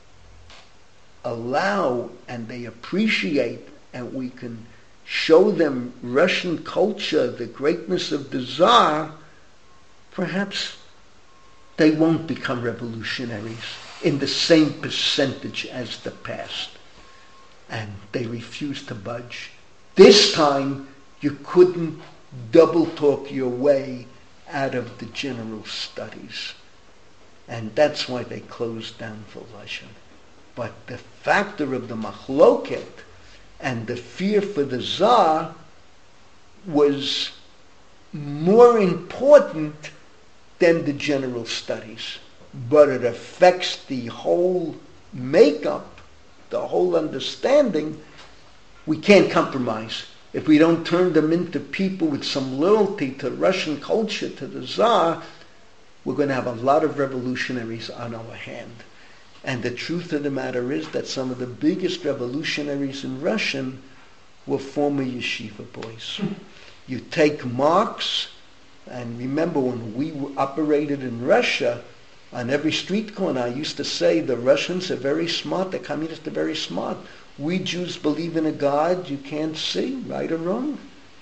allow and they appreciate and we can show them Russian culture, the greatness of the Tsar, perhaps they won't become revolutionaries in the same percentage as the past. And they refused to budge. This time, you couldn't double talk your way out of the general studies. And that's why they closed down Voloshin. But the factor of the machloket and the fear for the Tsar was more important than the general studies. But it affects the whole makeup, the whole understanding. We can't compromise. If we don't turn them into people with some loyalty to Russian culture, to the Tsar, we're going to have a lot of revolutionaries on our hand. And the truth of the matter is that some of the biggest revolutionaries in Russian were former yeshiva boys. You take Marx, and remember when we operated in Russia, on every street corner I used to say the Russians are very smart, the communists are very smart. We Jews believe in a God you can't see, right or wrong.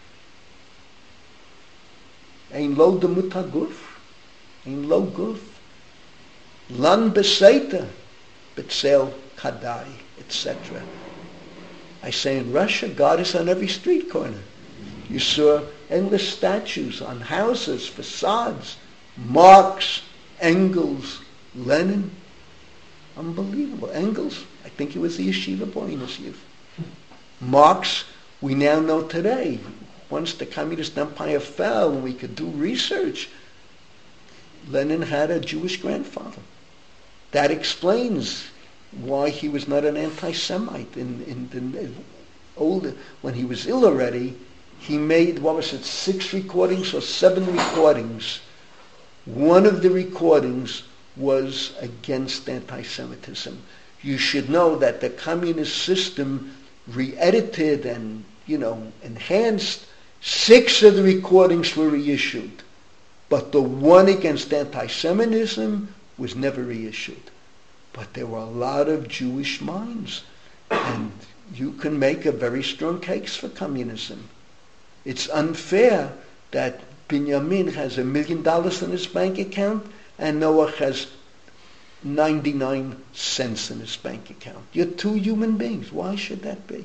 Ein lo demut haguf, ein lo guf. Lan beseita. Betzel, Kadai, et cetera. I say in Russia, God is on every street corner. You saw endless statues on houses, facades, Marx, Engels, Lenin. Unbelievable. Engels, I think he was a yeshiva boy in his youth. Marx, we now know today, once the communist empire fell and we could do research, Lenin had a Jewish grandfather. That explains why he was not an anti-Semite. In, in the older, when he was ill already, he made, what was it, six recordings or seven recordings. One of the recordings was against anti-Semitism. You should know that the communist system re-edited and, you know, enhanced. Six of the recordings were reissued. But the one against anti-Semitism was never reissued. But there were a lot of Jewish minds. And you can make a very strong case for communism. It's unfair that Binyamin has a million dollars in his bank account and Noah has ninety-nine cents in his bank account. You're two human beings. Why should that be?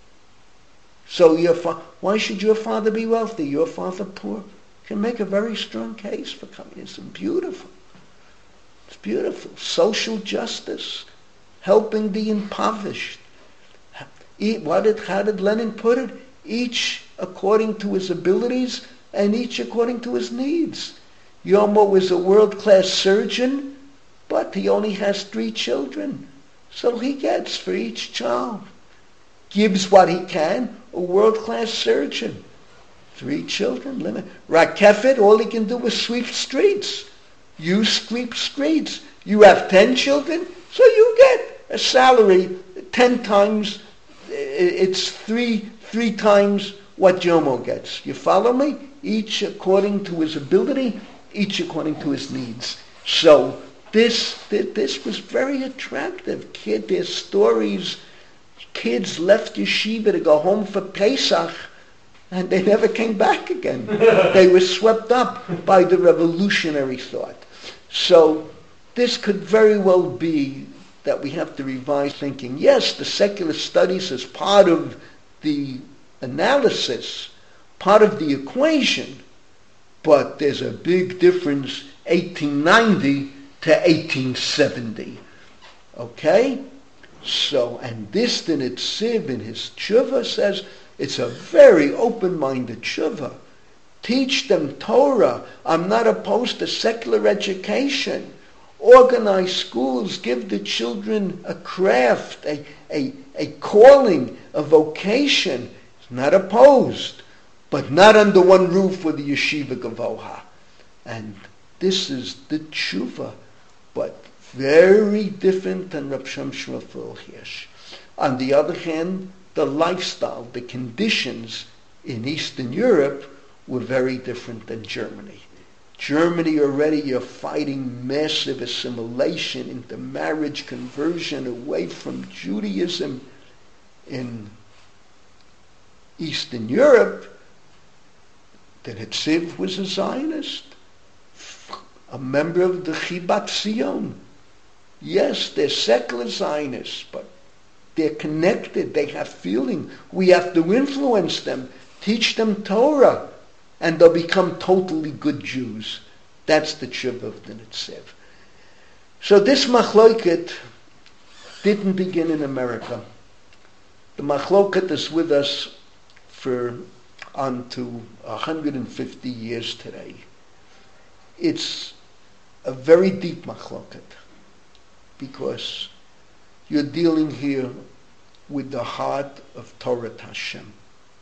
So your fa- why should your father be wealthy, your father poor? You can make a very strong case for communism. Beautiful. It's beautiful. Social justice, helping the impoverished. What did, how did Lenin put it? Each according to his abilities and each according to his needs. Yomo was a world-class surgeon, but he only has three children. So he gets for each child. Gives what he can, a world-class surgeon. Three children, limit. Rakefet, all he can do is sweep streets. You sweep streets. You have ten children, so you get a salary ten times, it's three, three times what Jomo gets. You follow me? Each according to his ability, each according to his needs. So this, this was very attractive. Kid, their stories, kids left yeshiva to go home for Pesach, and they never came back again. They were swept up by the revolutionary thought. So this could very well be that we have to revise thinking. Yes, the secular studies is part of the analysis, part of the equation, but there's a big difference eighteen ninety to eighteen seventy. Okay? So, and this the Netziv in his tshuva says, it's a very open-minded tshuva. Teach them Torah. I'm not opposed to secular education. Organize schools. Give the children a craft, a, a, a calling, a vocation. It's not opposed, but not under one roof with the yeshiva gavoha. And this is the tshuva, but very different than Reb Shem Shmuel Hirsch. On the other hand, the lifestyle, the conditions in Eastern Europe were very different than Germany. Germany already, you're fighting massive assimilation into marriage, conversion away from Judaism. In Eastern Europe, the Netziv was a Zionist, a member of the Chibat Zion. Yes, they're secular Zionists, but they're connected, they have feeling. We have to influence them, teach them Torah, and they'll become totally good Jews. That's the tshuva of the Netziv. So this machloket didn't begin in America. The machloket is with us for on to one hundred fifty years today. It's a very deep machloket, because you're dealing here with the heart of Torah Hashem.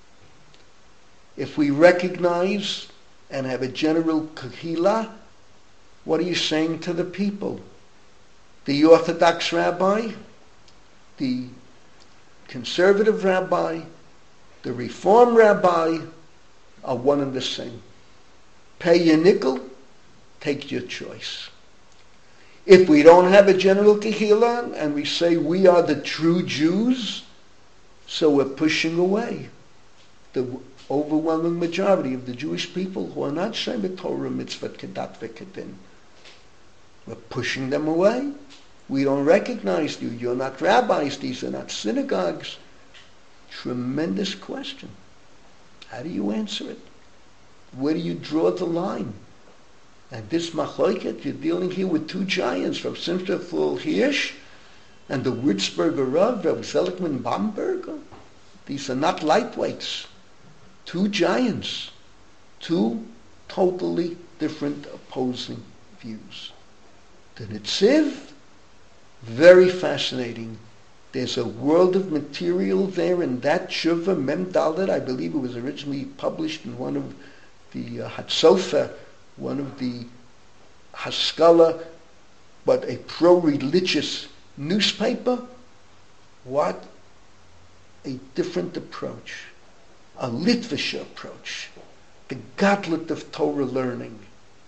If we recognize and have a general kahila, what are you saying to the people? The Orthodox rabbi, the conservative rabbi, the Reform rabbi are one and the same. Pay your nickel, take your choice. If we don't have a general kahila and we say we are the true Jews, so we're pushing away the overwhelming majority of the Jewish people who are not Shemet Torah mitzvah kedat v'kedin. We're pushing them away. We don't recognize you. You're not rabbis. These are not synagogues. Tremendous question. How do you answer it? Where do you draw the line? And this machloket, you're dealing here with two giants, Rav Simcha Ful Hirsch and the Würzburger Rav, Rav Seligman Bamberger. These are not lightweights. Two giants. Two totally different opposing views. The Netziv, very fascinating. There's a world of material there in that tshuva, Mem Dalet. I believe it was originally published in one of the uh, Hatzofa, one of the Haskalah, but a pro-religious newspaper. What a different approach. A Litvish approach. The gauntlet of Torah learning.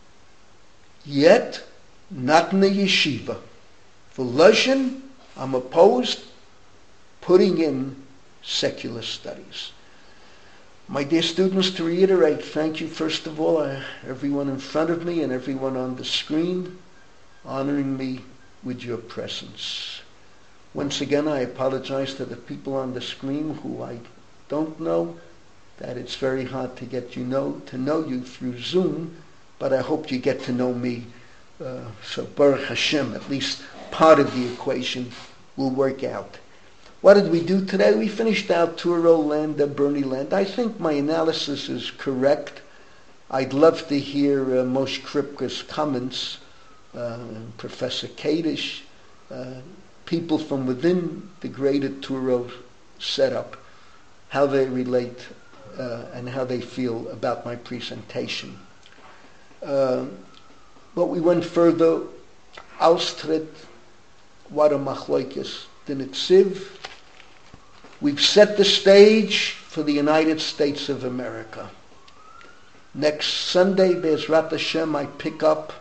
Yet, not in the yeshiva. For Lashon, I'm opposed putting in secular studies. My dear students, to reiterate, thank you first of all, uh, everyone in front of me and everyone on the screen, honoring me with your presence. Once again, I apologize to the people on the screen who I don't know, that it's very hard to get you know to know you through Zoom, but I hope you get to know me. Uh, so Baruch Hashem, at least part of the equation will work out. What did we do today? We finished out Turo Land and Bernie Land. I think my analysis is correct. I'd love to hear uh, Moshe Kripke's comments, uh, Professor Kadish, uh, people from within the greater Turo setup, how they relate uh, and how they feel about my presentation. Uh, but we went further. Austritt, what a machloikis, the Netziv. We've set the stage for the United States of America. Next Sunday, Be'ezrat Hashem, I pick up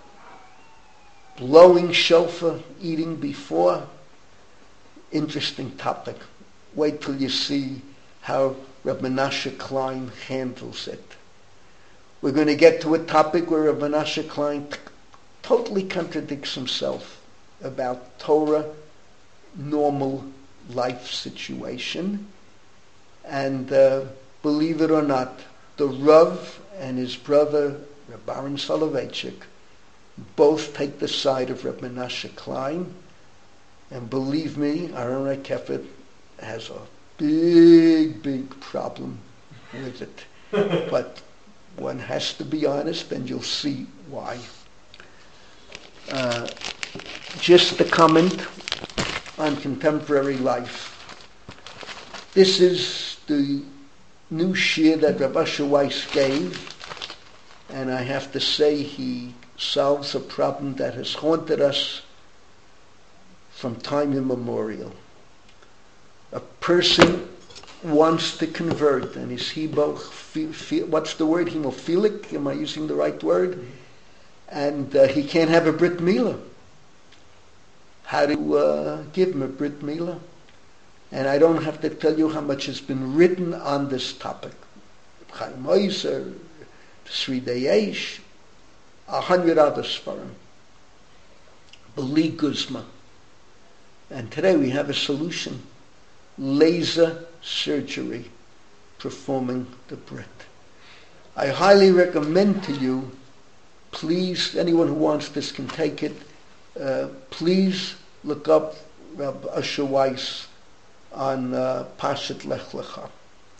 blowing shofar, eating before. Interesting topic. Wait till you see how Reb Menashe Klein handles it. We're going to get to a topic where Reb Menashe Klein t- totally contradicts himself about Torah, normal life situation. And uh, believe it or not, the Rav and his brother, Reb Aaron Soloveitchik, both take the side of Reb Menashe Klein. And believe me, Aaron Rekefet has a big, big problem with it. But one has to be honest, and you'll see why. Uh, just a comment on contemporary life. This is the new shir that Rav Asher Weiss gave, and I have to say he solves a problem that has haunted us from time immemorial. A person wants to convert, and is hebo, what's the word, hemophilic? Am I using the right word? And uh, he can't have a Brit Milah. How to uh, give him a Brit Milah? And I don't have to tell you how much has been written on this topic. Chaim Oizer, Sridei Eish, a hundred others for him. Beli Guzma. And today we have a solution. Laser surgery performing the Brit. I highly recommend to you, please, anyone who wants this can take it, uh, please look up Rab Asher Weiss on uh, Pashat Lech Lecha.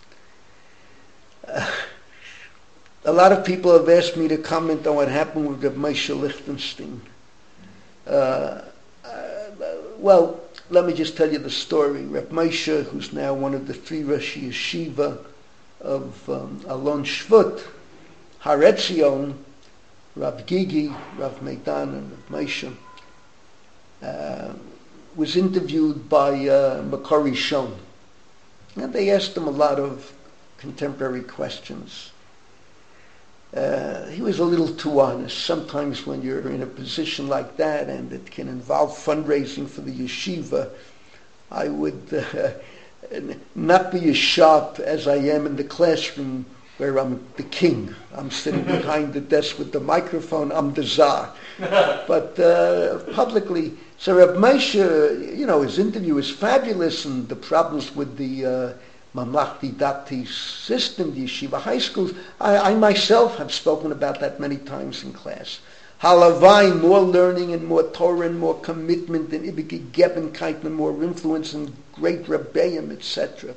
Uh, a lot of people have asked me to comment on what happened with Reb Moshe Lichtenstein. Uh, uh, well, let me just tell you the story. Reb Moshe, who's now one of the three Rosh Yeshiva of um, Alon Shvut, Har Etzion, Rav Gigi, Rav Meidan, and Reb Moshe, uh, was interviewed by uh, Makari Shon. And they asked him a lot of contemporary questions. Uh, he was a little too honest. Sometimes when you're in a position like that and it can involve fundraising for the yeshiva, I would uh, not be as sharp as I am in the classroom where I'm the king. I'm sitting behind the desk with the microphone. I'm the czar. But uh, publicly, so Reb Moshe, you know, his interview is fabulous, and the problems with the uh, Mamlachti Dati system, the yeshiva high schools, I, I myself have spoken about that many times in class. Halavai, more learning and more Torah and more commitment and Ibiki Gebenkeit and more influence and great Rebbeim, et cetera.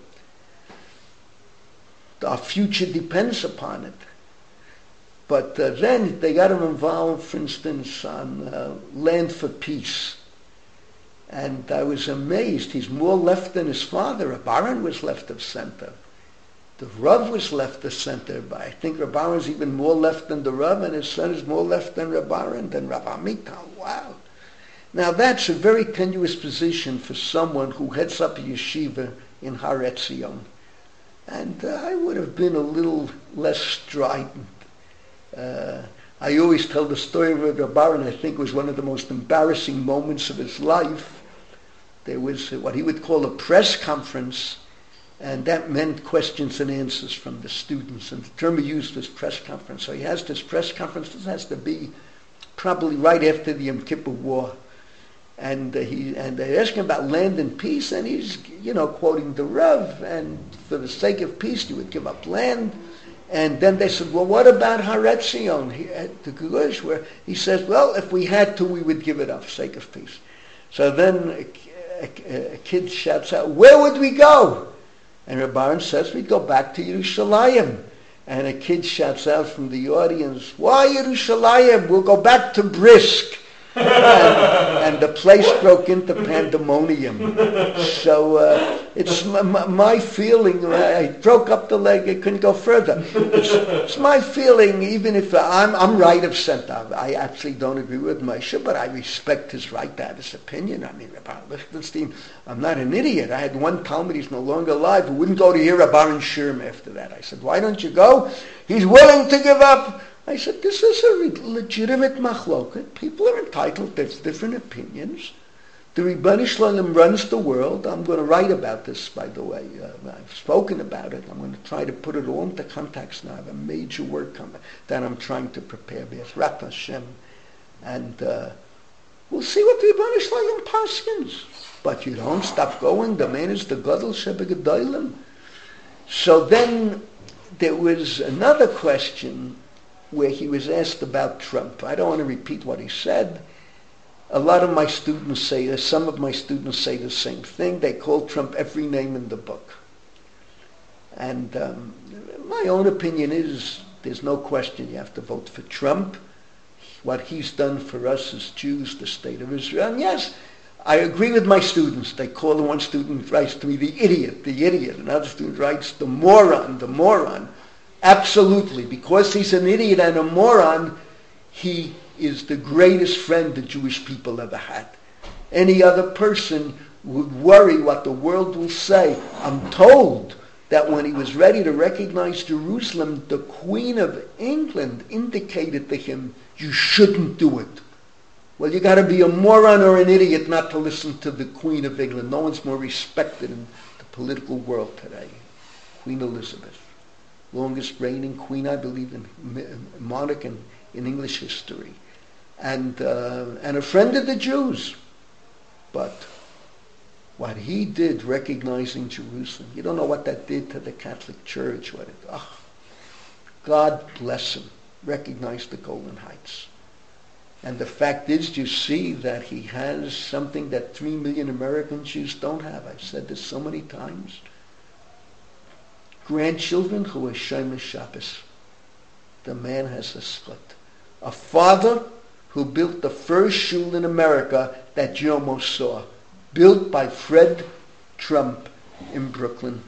Our future depends upon it. But uh, then they got him involved, for instance, on uh, Land for Peace. And I was amazed. He's more left than his father. Reb Aaron was left of center. The Rav was left of center. But I think Reb Aaron's even more left than the Rav, and his son is more left than Reb Aaron, than Rav Amital. Wow. Now that's a very tenuous position for someone who heads up a yeshiva in Har Etzion. And uh, I would have been a little less strident. Uh, I always tell the story of Reb Aaron. I think it was one of the most embarrassing moments of his life. There was what he would call a press conference, and that meant questions and answers from the students. And the term he used was press conference. So he has this press conference. This has to be probably right after the Yom Kippur War. And uh, he and they ask him about land and peace, and he's, you know, quoting the Rav, and for the sake of peace, you would give up land. And then they said, well, what about Haretzion, he, at the Gush, where he says, well, if we had to, we would give it up for sake of peace. So then a, a, a kid shouts out, where would we go? And Reb Aaron says, we'd go back to Yerushalayim. And a kid shouts out from the audience, why Yerushalayim? We'll go back to Brisk. and, and the place broke into pandemonium. So uh, it's my, my feeling. I broke up the leg. I couldn't go further. It's, it's my feeling. Even if I'm, I'm right of center, I actually don't agree with Moshe, but I respect his right to have his opinion. I mean, Rabbi Lichtenstein, I'm not an idiot. I had one Talmud, he's no longer alive, who wouldn't go to hear Rabbi Aaron Sherm after that. I said, why don't you go? He's willing to give up. I said, this is a legitimate machloket. People are entitled to different opinions. The Ribbon Shalom runs the world. I'm going to write about this, by the way. Uh, I've spoken about it. I'm going to try to put it all into context now. I have a major work coming that I'm trying to prepare. Be'ezrat Hashem. And uh, we'll see what the Ribbon Shalom paskins. But you don't stop going. The man is the Gadol Shebegedolim. So then there was another question where he was asked about Trump. I don't want to repeat what he said. A lot of my students say, some of my students say the same thing. They call Trump every name in the book. And um, my own opinion is, there's no question you have to vote for Trump. What he's done for us as Jews, the state of Israel. And yes, I agree with my students. They call the one student writes to me, the idiot, the idiot. Another student writes, the moron, the moron. Absolutely. Because he's an idiot and a moron, he is the greatest friend the Jewish people ever had. Any other person would worry what the world will say. I'm told that when he was ready to recognize Jerusalem, the Queen of England indicated to him, you shouldn't do it. Well, you got to be a moron or an idiot not to listen to the Queen of England. No one's more respected in the political world today. Queen Elizabeth. Longest reigning queen, I believe, in monarch in, in English history, and uh, and a friend of the Jews. But what he did, recognizing Jerusalem, you don't know what that did to the Catholic Church. What it, oh, God bless him. Recognized the Golden Heights, and the fact is, you see that he has something that three million American Jews don't have. I've said this so many times. Grandchildren who are Shomer Shabbos. The man has a split. A father who built the first shul in America that you almost saw, built by Fred Trump in Brooklyn.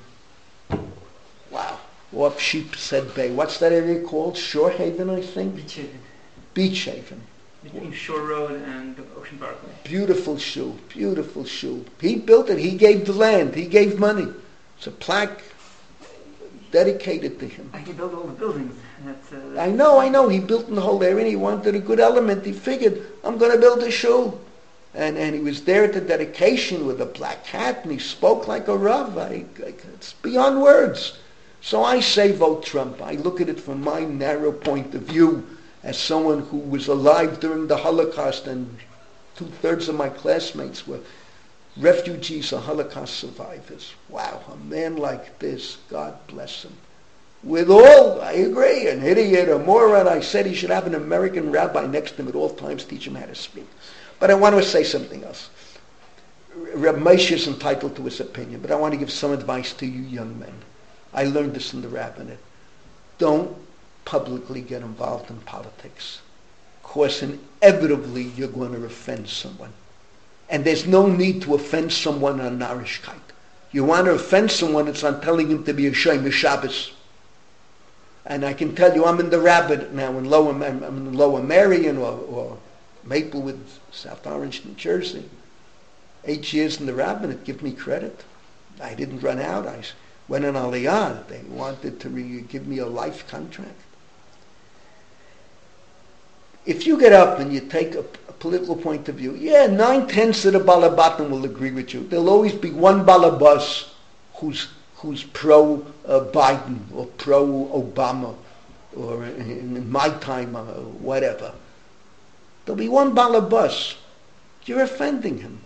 Wow. Off Sheepshead Bay. What's that area called? Shore Haven, I think? Beach Haven. Beach Haven. Between Shore Road and Ocean Parkway. Beautiful shul. Beautiful shul. He built it. He gave the land. He gave money. It's a plaque dedicated to him. He built all the buildings. That's, uh, I know, I know. He built in the whole area and he wanted a good element. He figured, I'm going to build a shul. And and he was there at the dedication with a black hat and he spoke like a Rav. I, I, it's beyond words. So I say vote Trump. I look at it from my narrow point of view as someone who was alive during the Holocaust, and two-thirds of my classmates were refugees or Holocaust survivors. Wow, a man like this, God bless him. With all, I agree, an idiot, a moron. I said he should have an American rabbi next to him at all times, teach him how to speak. But I want to say something else. Reb Moshe is entitled to his opinion, but I want to give some advice to you young men. I learned this in the rabbinate. Don't publicly get involved in politics, because inevitably you're going to offend someone. And there's no need to offend someone on Narishkeit. You want to offend someone, it's on telling him to be a Shomer Shabbos. And I can tell you, I'm in the rabbinate now in Lower, I'm in Lower Marion or, or Maplewood, South Orange, New Jersey. Eight years in the rabbinate, give me credit. I didn't run out. I went on Aliyah. They wanted to re- give me a life contract. If you get up and you take a, a political point of view, yeah, nine-tenths of the Balabatim will agree with you. There'll always be one Balabas who's who's pro-Biden uh, or pro-Obama, or in, in my time, uh, whatever. There'll be one Balabas. you're offending him.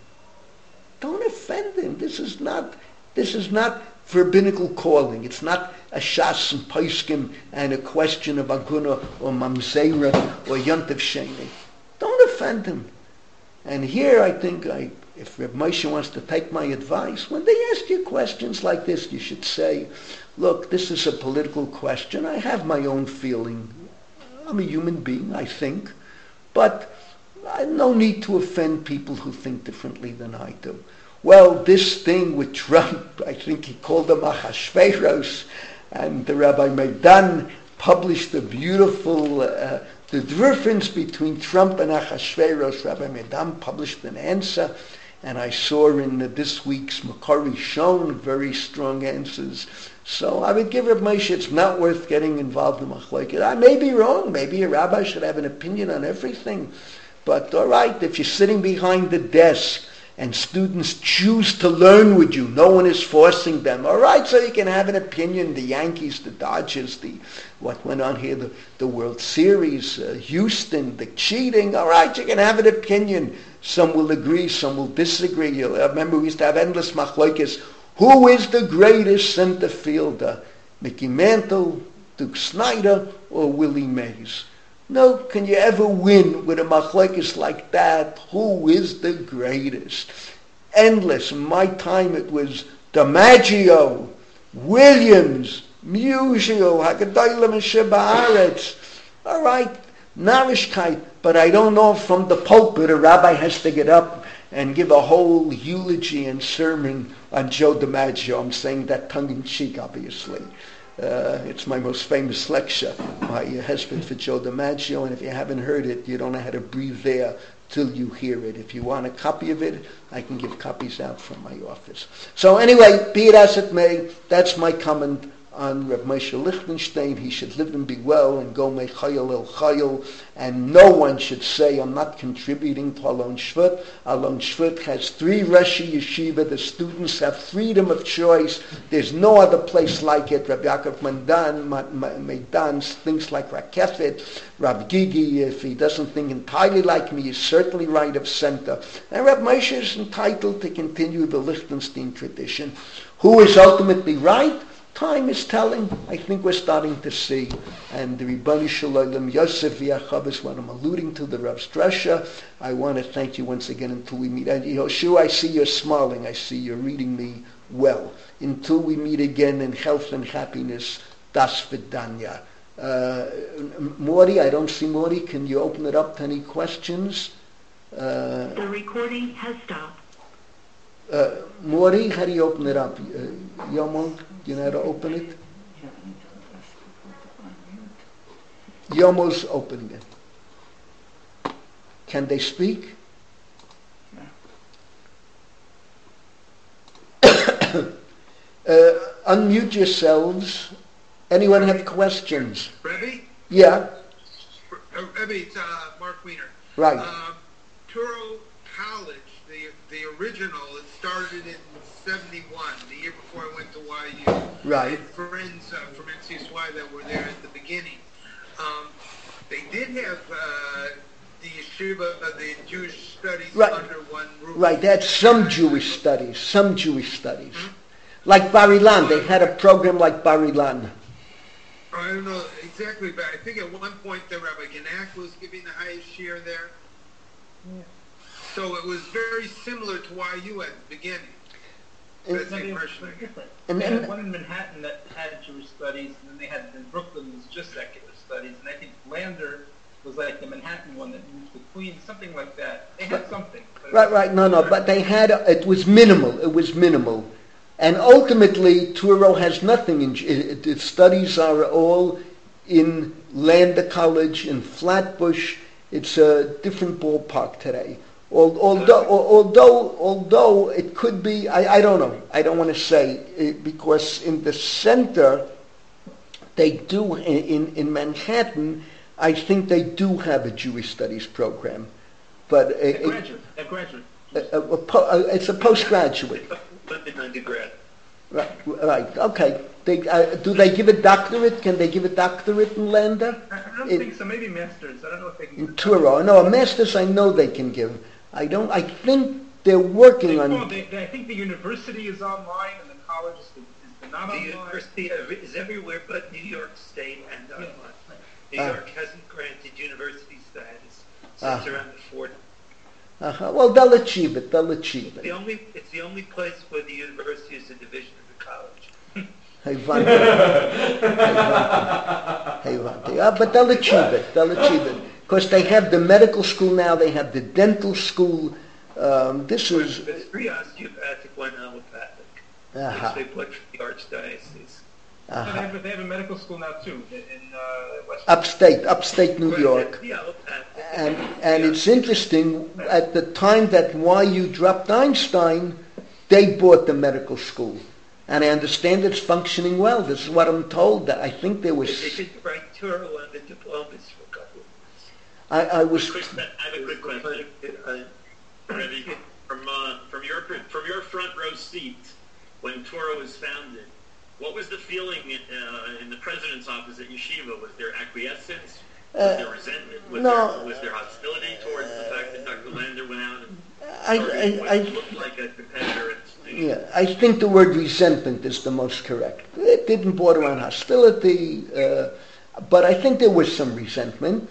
Don't offend him. This is not, this is not rabbinical calling. It's not a shas and paiskim and a question of aguna or mamzera or yontif sheni. Don't offend him. And here I think I, if Reb Moshe wants to take my advice, when they ask you questions like this, you should say, look, this is a political question. I have my own feeling. I'm a human being, I think. But I have no need to offend people who think differently than I do. Well, this thing with Trump, I think he called him Achashverosh, and the Rabbi Meidan published a beautiful, uh, the difference between Trump and Achashverosh. Rabbi Meidan published an answer, and I saw in uh, this week's Makari Shon very strong answers. So I would give Reb Moshe, it's not worth getting involved in machlokes. I may be wrong. Maybe a rabbi should have an opinion on everything. But all right, if you're sitting behind the desk and students choose to learn with you, no one is forcing them. All right, so you can have an opinion. The Yankees, the Dodgers, the what went on here, the, the World Series, uh, Houston, the cheating. All right, you can have an opinion. Some will agree, some will disagree. You'll, I remember we used to have endless machlokes. Who is the greatest center fielder? Mickey Mantle, Duke Snyder, or Willie Mays? No, can you ever win with a machlokes like that? Who is the greatest? Endless. In my time it was DiMaggio, Williams, Musio, Haggadah and Sheba. All right, Narishkeit. But I don't know if from the pulpit a rabbi has to get up and give a whole eulogy and sermon on Joe DiMaggio. I'm saying that tongue-in-cheek, obviously. Uh, it's my most famous lecture, my husband for Joe DiMaggio, and if you haven't heard it, you don't know how to breathe there till you hear it. If you want a copy of it, I can give copies out from my office. So anyway, be it as it may, that's my comment on Reb Moshe Lichtenstein. He should live and be well and go make chayil el chayil, and no one should say, I'm not contributing to Alon Shvut. Alon Shvut has three Rashi Yeshiva. The students have freedom of choice. There's no other place like it. Rabbi Yaakov Mandan, Meidan thinks like Rakefet. Rabbi Gigi, if he doesn't think entirely like me, is certainly right of center. And Reb Moshe is entitled to continue the Lichtenstein tradition. Who is ultimately right? Time is telling. I think we're starting to see. And the Ribboni Shalom Yosef V'Achav is what I'm alluding to, the Rav Strasha. I want to thank you once again until we meet. And Yehoshua, I see you're smiling. I see you're reading me well. Until we meet again in health and happiness, Das Vidanya. Uh, Morty, I don't see Morty. Can you open it up to any questions? Uh, the recording has stopped. Uh, Morty, how do you open it up? Uh, Yomo, do you know how to open it? Yomo's opening it. Can they speak? uh, unmute yourselves. Anyone have questions? Rebbe? Yeah. Uh, Rebbe, it's uh, Mark Wiener. Right. Um, Touro College, the the original, it started in seventy-one, the year before I went to Y U. Right. I had friends uh, from N C S Y that were there at the beginning. Um, they did have uh, the yeshiva, uh, the Jewish studies Right. under one roof. Right, they had some Jewish studies, some Jewish studies. Mm-hmm. Like Bar Ilan, they had a program like Bar Ilan. I don't know exactly, but I think at one point the Rabbi Genack was giving the highest share there. Yeah. So it was very similar to Y U at the beginning. That's the impression I get. And They had then, one in Manhattan that had Jewish studies, and then they had in Brooklyn was just secular studies, and I think Lander was like the Manhattan one that moved to Queens, something like that. They had Right. something. but it right, was- right, no, no, but they had, it was minimal, it was minimal. And ultimately, Touro has nothing. In, it, its studies are all in Lander College, in Flatbush. It's a different ballpark today. Although, although, although it could be, I, I don't know. I don't want to say it, because in the center, they do in in Manhattan. I think they do have a Jewish studies program, but A a, graduate. A graduate. a, a, a, po- it's a postgraduate. Undergrad. Right, right. Okay. They, uh, do they give a doctorate? Can they give a doctorate in Lander? I I don't It- think so. Maybe masters. I don't know if they can. In Touro. No, a master's I know they can give. I don't. I think they're working They, on. well, they, they, I think the university is online and the college is, is not The online. university is everywhere but New York State and online. New Ah. York hasn't granted university status since Ah. around the forties. Uh-huh. Well, they'll achieve it. They'll achieve The it. only, it's the only place where the university is a division of the college. Hey, Vante. Hey, Vante. Yeah, but they'll achieve it. They'll achieve it. Because they have the medical school now. They have the dental school. Um, this is... It's three osteopathic, one allopathic, Uh-huh. which they put for the archdiocese. So they, Uh-huh. have, they have a medical school now too in uh, West. Upstate, upstate New Right, York. The allopathic. And, and it's interesting, at the time that Y U dropped Einstein, they bought the medical school. And I understand it's functioning well. This is what I'm told. That I think there They was... did write Turo on the diplomas for a couple of months. I, I was... Quick, I have a quick question. Uh, Rebbe, from uh, from your from your front row seat when Toro was founded, what was the feeling uh, in the president's office at Yeshiva? Was there acquiescence? Was Uh, there resentment? Was, no. there, was there hostility towards the fact that Doctor Lander went out and I, started what I, I, looked like a competitor institution? yeah, I think the word resentment is the most correct. It didn't border on hostility, uh, but I think there was some resentment.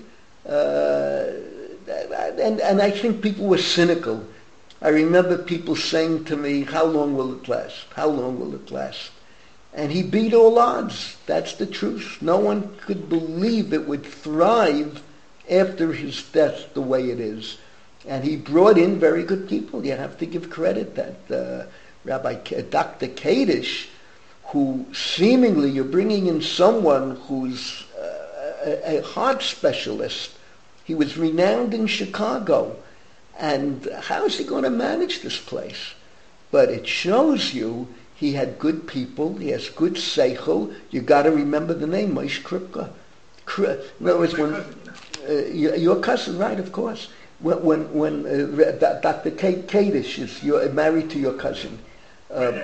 Uh, and, and I think people were cynical. I remember people saying to me, how long will it last? How long will it last? And he beat all odds. That's the truth. No one could believe it would thrive after his death the way it is. And he brought in very good people. You have to give credit that uh, Rabbi K- Doctor Kadish, who seemingly you're bringing in someone who's uh, a, a heart specialist. He was renowned in Chicago. And how is he going to manage this place? But it shows you he had good people. He has good seichel. You got to remember the name, Moshe Kripke. Kri- In other words, when uh, your, your cousin, right? Of course. When when, when uh, Doctor K- Kadish is you're married to your cousin, um,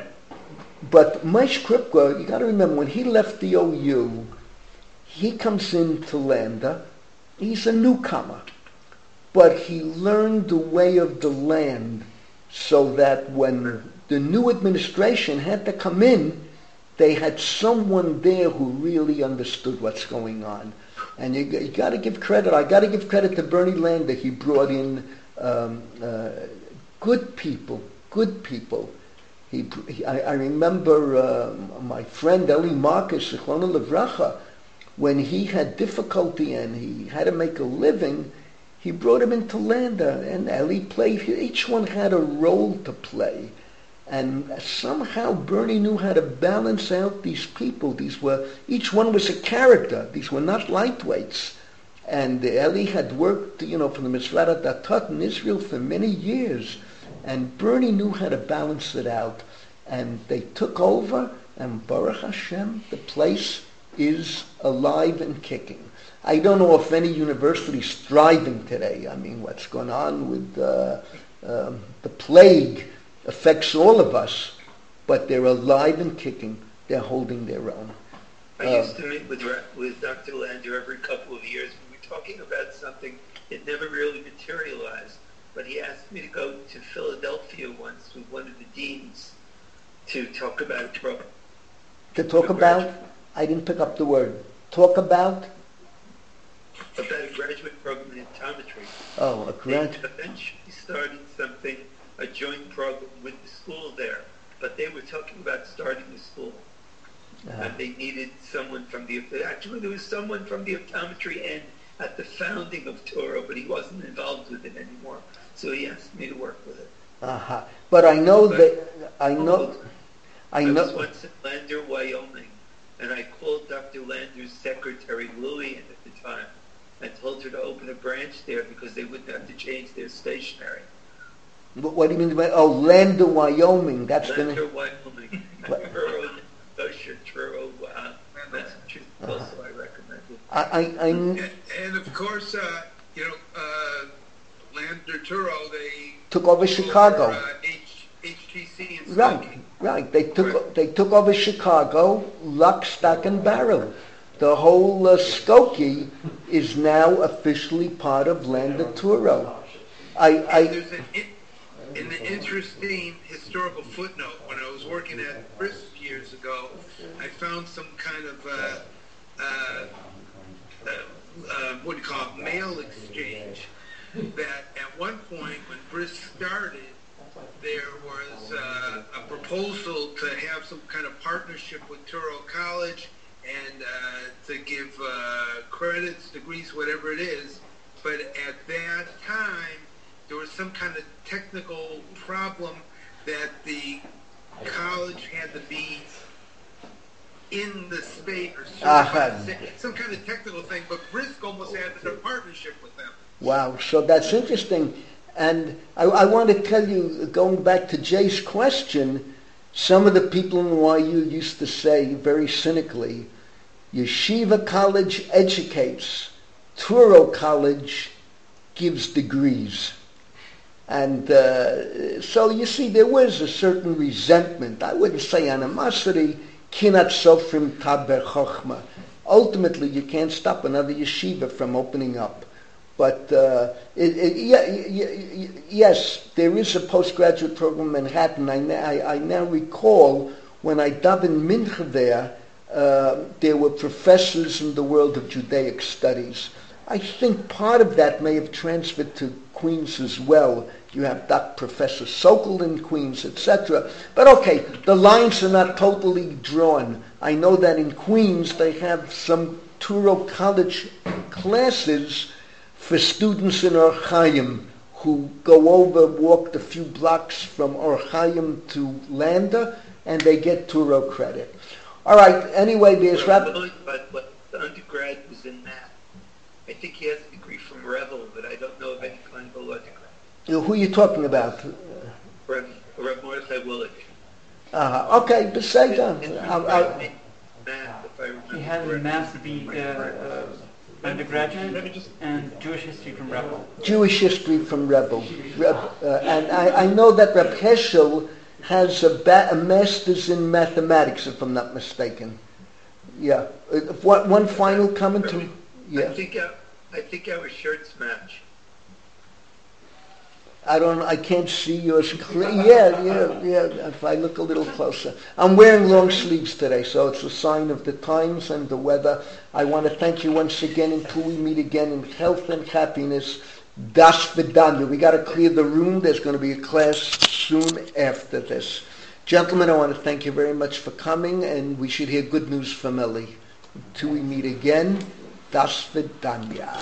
but Moshe Kripke, you got to remember when he left the O U, he comes into Landa. He's a newcomer, but he learned the way of the land, so that when the new administration had to come in, they had someone there who really understood what's going on. And you, you got to give credit. I got to give credit to Bernie Lander. He brought in um, uh, good people, good people. He, he I, I remember uh, my friend Eli Marcus, Zichlona Livracha, when he had difficulty and he had to make a living, he brought him into Lander, and Eli played. Each one had a role to play. And somehow Bernie knew how to balance out these people. These were, each one was a character. These were not lightweights. And Eli had worked, you know, for the Misradat Datot in Israel for many years. And Bernie knew how to balance it out. And they took over, and Baruch Hashem, the place is alive and kicking. I don't know if any university is thriving today. I mean, what's going on with uh, um, the plague affects all of us, but they're alive and kicking. They're holding their own. I Uh, used to meet with with Doctor Lander every couple of years. We were talking about something that never really materialized, but he asked me to go to Philadelphia once with one of the deans to talk about trouble. To talk about, I didn't pick up the word. Talk about, About a graduate program in optometry. oh, a They grant. eventually started something, a joint program with the school there, but they were talking about starting the school. Uh, And they needed someone from the, actually there was someone from the optometry end at the founding of Toro, but he wasn't involved with it anymore. So he asked me to work with it. uh-huh. But I know But- that, I know, I I was know, once in Lander, Wyoming, and I called Doctor Lander's secretary, Lillian, at the time, and told her to open a branch there because they wouldn't have to change their stationery. what what do you mean by, oh, Lander, Wyoming, that's Lander, the, Wyoming. What? Truro, Gosher, Truro, uh, Massachusetts, also I recommended. I, I, I, And, and of course, uh, you know, uh, Lander Turo, they took over Chicago. uh, H, HTC and Right, Skokie. right. They took they took over Chicago, lock, stock, and barrel. The whole uh, Skokie is now officially part of Lander Turo. I, And I, there's an, in- an interesting historical footnote. When I was working at Brisk years ago, I found some kind of, uh, uh, uh, uh, what do you call it, mail exchange. That at one point when Brisk started, there was uh, a proposal to have some kind of partnership with Touro College and uh, to give uh, credits, degrees, whatever it is. But at that time, there was some kind of technical problem that the college had to be in the state or Uh-huh. some kind of technical thing. But Brisk almost had a partnership with them. wow, so that's interesting. And I, I want to tell you, going back to Jay's question, some of the people in Y U used to say very cynically, Yeshiva College educates, Touro College gives degrees. And uh, so you see, there was a certain resentment. I wouldn't say animosity, kinat sofrim taber chochma. Ultimately, you can't stop another yeshiva from opening up. But uh, it, it, yeah, yeah, yes, there is a postgraduate program in Manhattan. I, I, I now recall when I davened mincha there, uh, there were professors in the world of Judaic studies. I think part of that may have transferred to Queens as well. You have Doctor Professor Sokol in Queens, et cetera. But okay, the lines are not totally drawn. I know that in Queens they have some Touro College classes for students in Or Chaim who go over, walk the few blocks from Or Chaim to Lander, and they get Touro credit. All right, anyway, there's... But, but, but the undergrad was in math. I think he has a degree from Revel, but I don't know of any kind of a law degree. Who are you talking about? Rev, Rev Mordechai Willich. Uh, okay, but say that. Math, if I remember He has a correctly. math B, uh, uh, undergraduate and Jewish history from Rebel. Jewish history from Rebel. Reb, uh, and I, I know that Reb Heschel has a, ba- a master's in mathematics, if I'm not mistaken. Yeah. Uh, one, one final comment to... Yeah. I think, our, I think our shirts match. I don't. I can't see yours clear. Yeah, yeah, yeah. If I look a little closer, I'm wearing long sleeves today, so it's a sign of the times and the weather. I want to thank you once again until we meet again in health and happiness. Das Vidanya. We got to clear the room. There's going to be a class soon after this. Gentlemen, I want to thank you very much for coming, and we should hear good news from Eli. Until we meet again, Das Vidanya.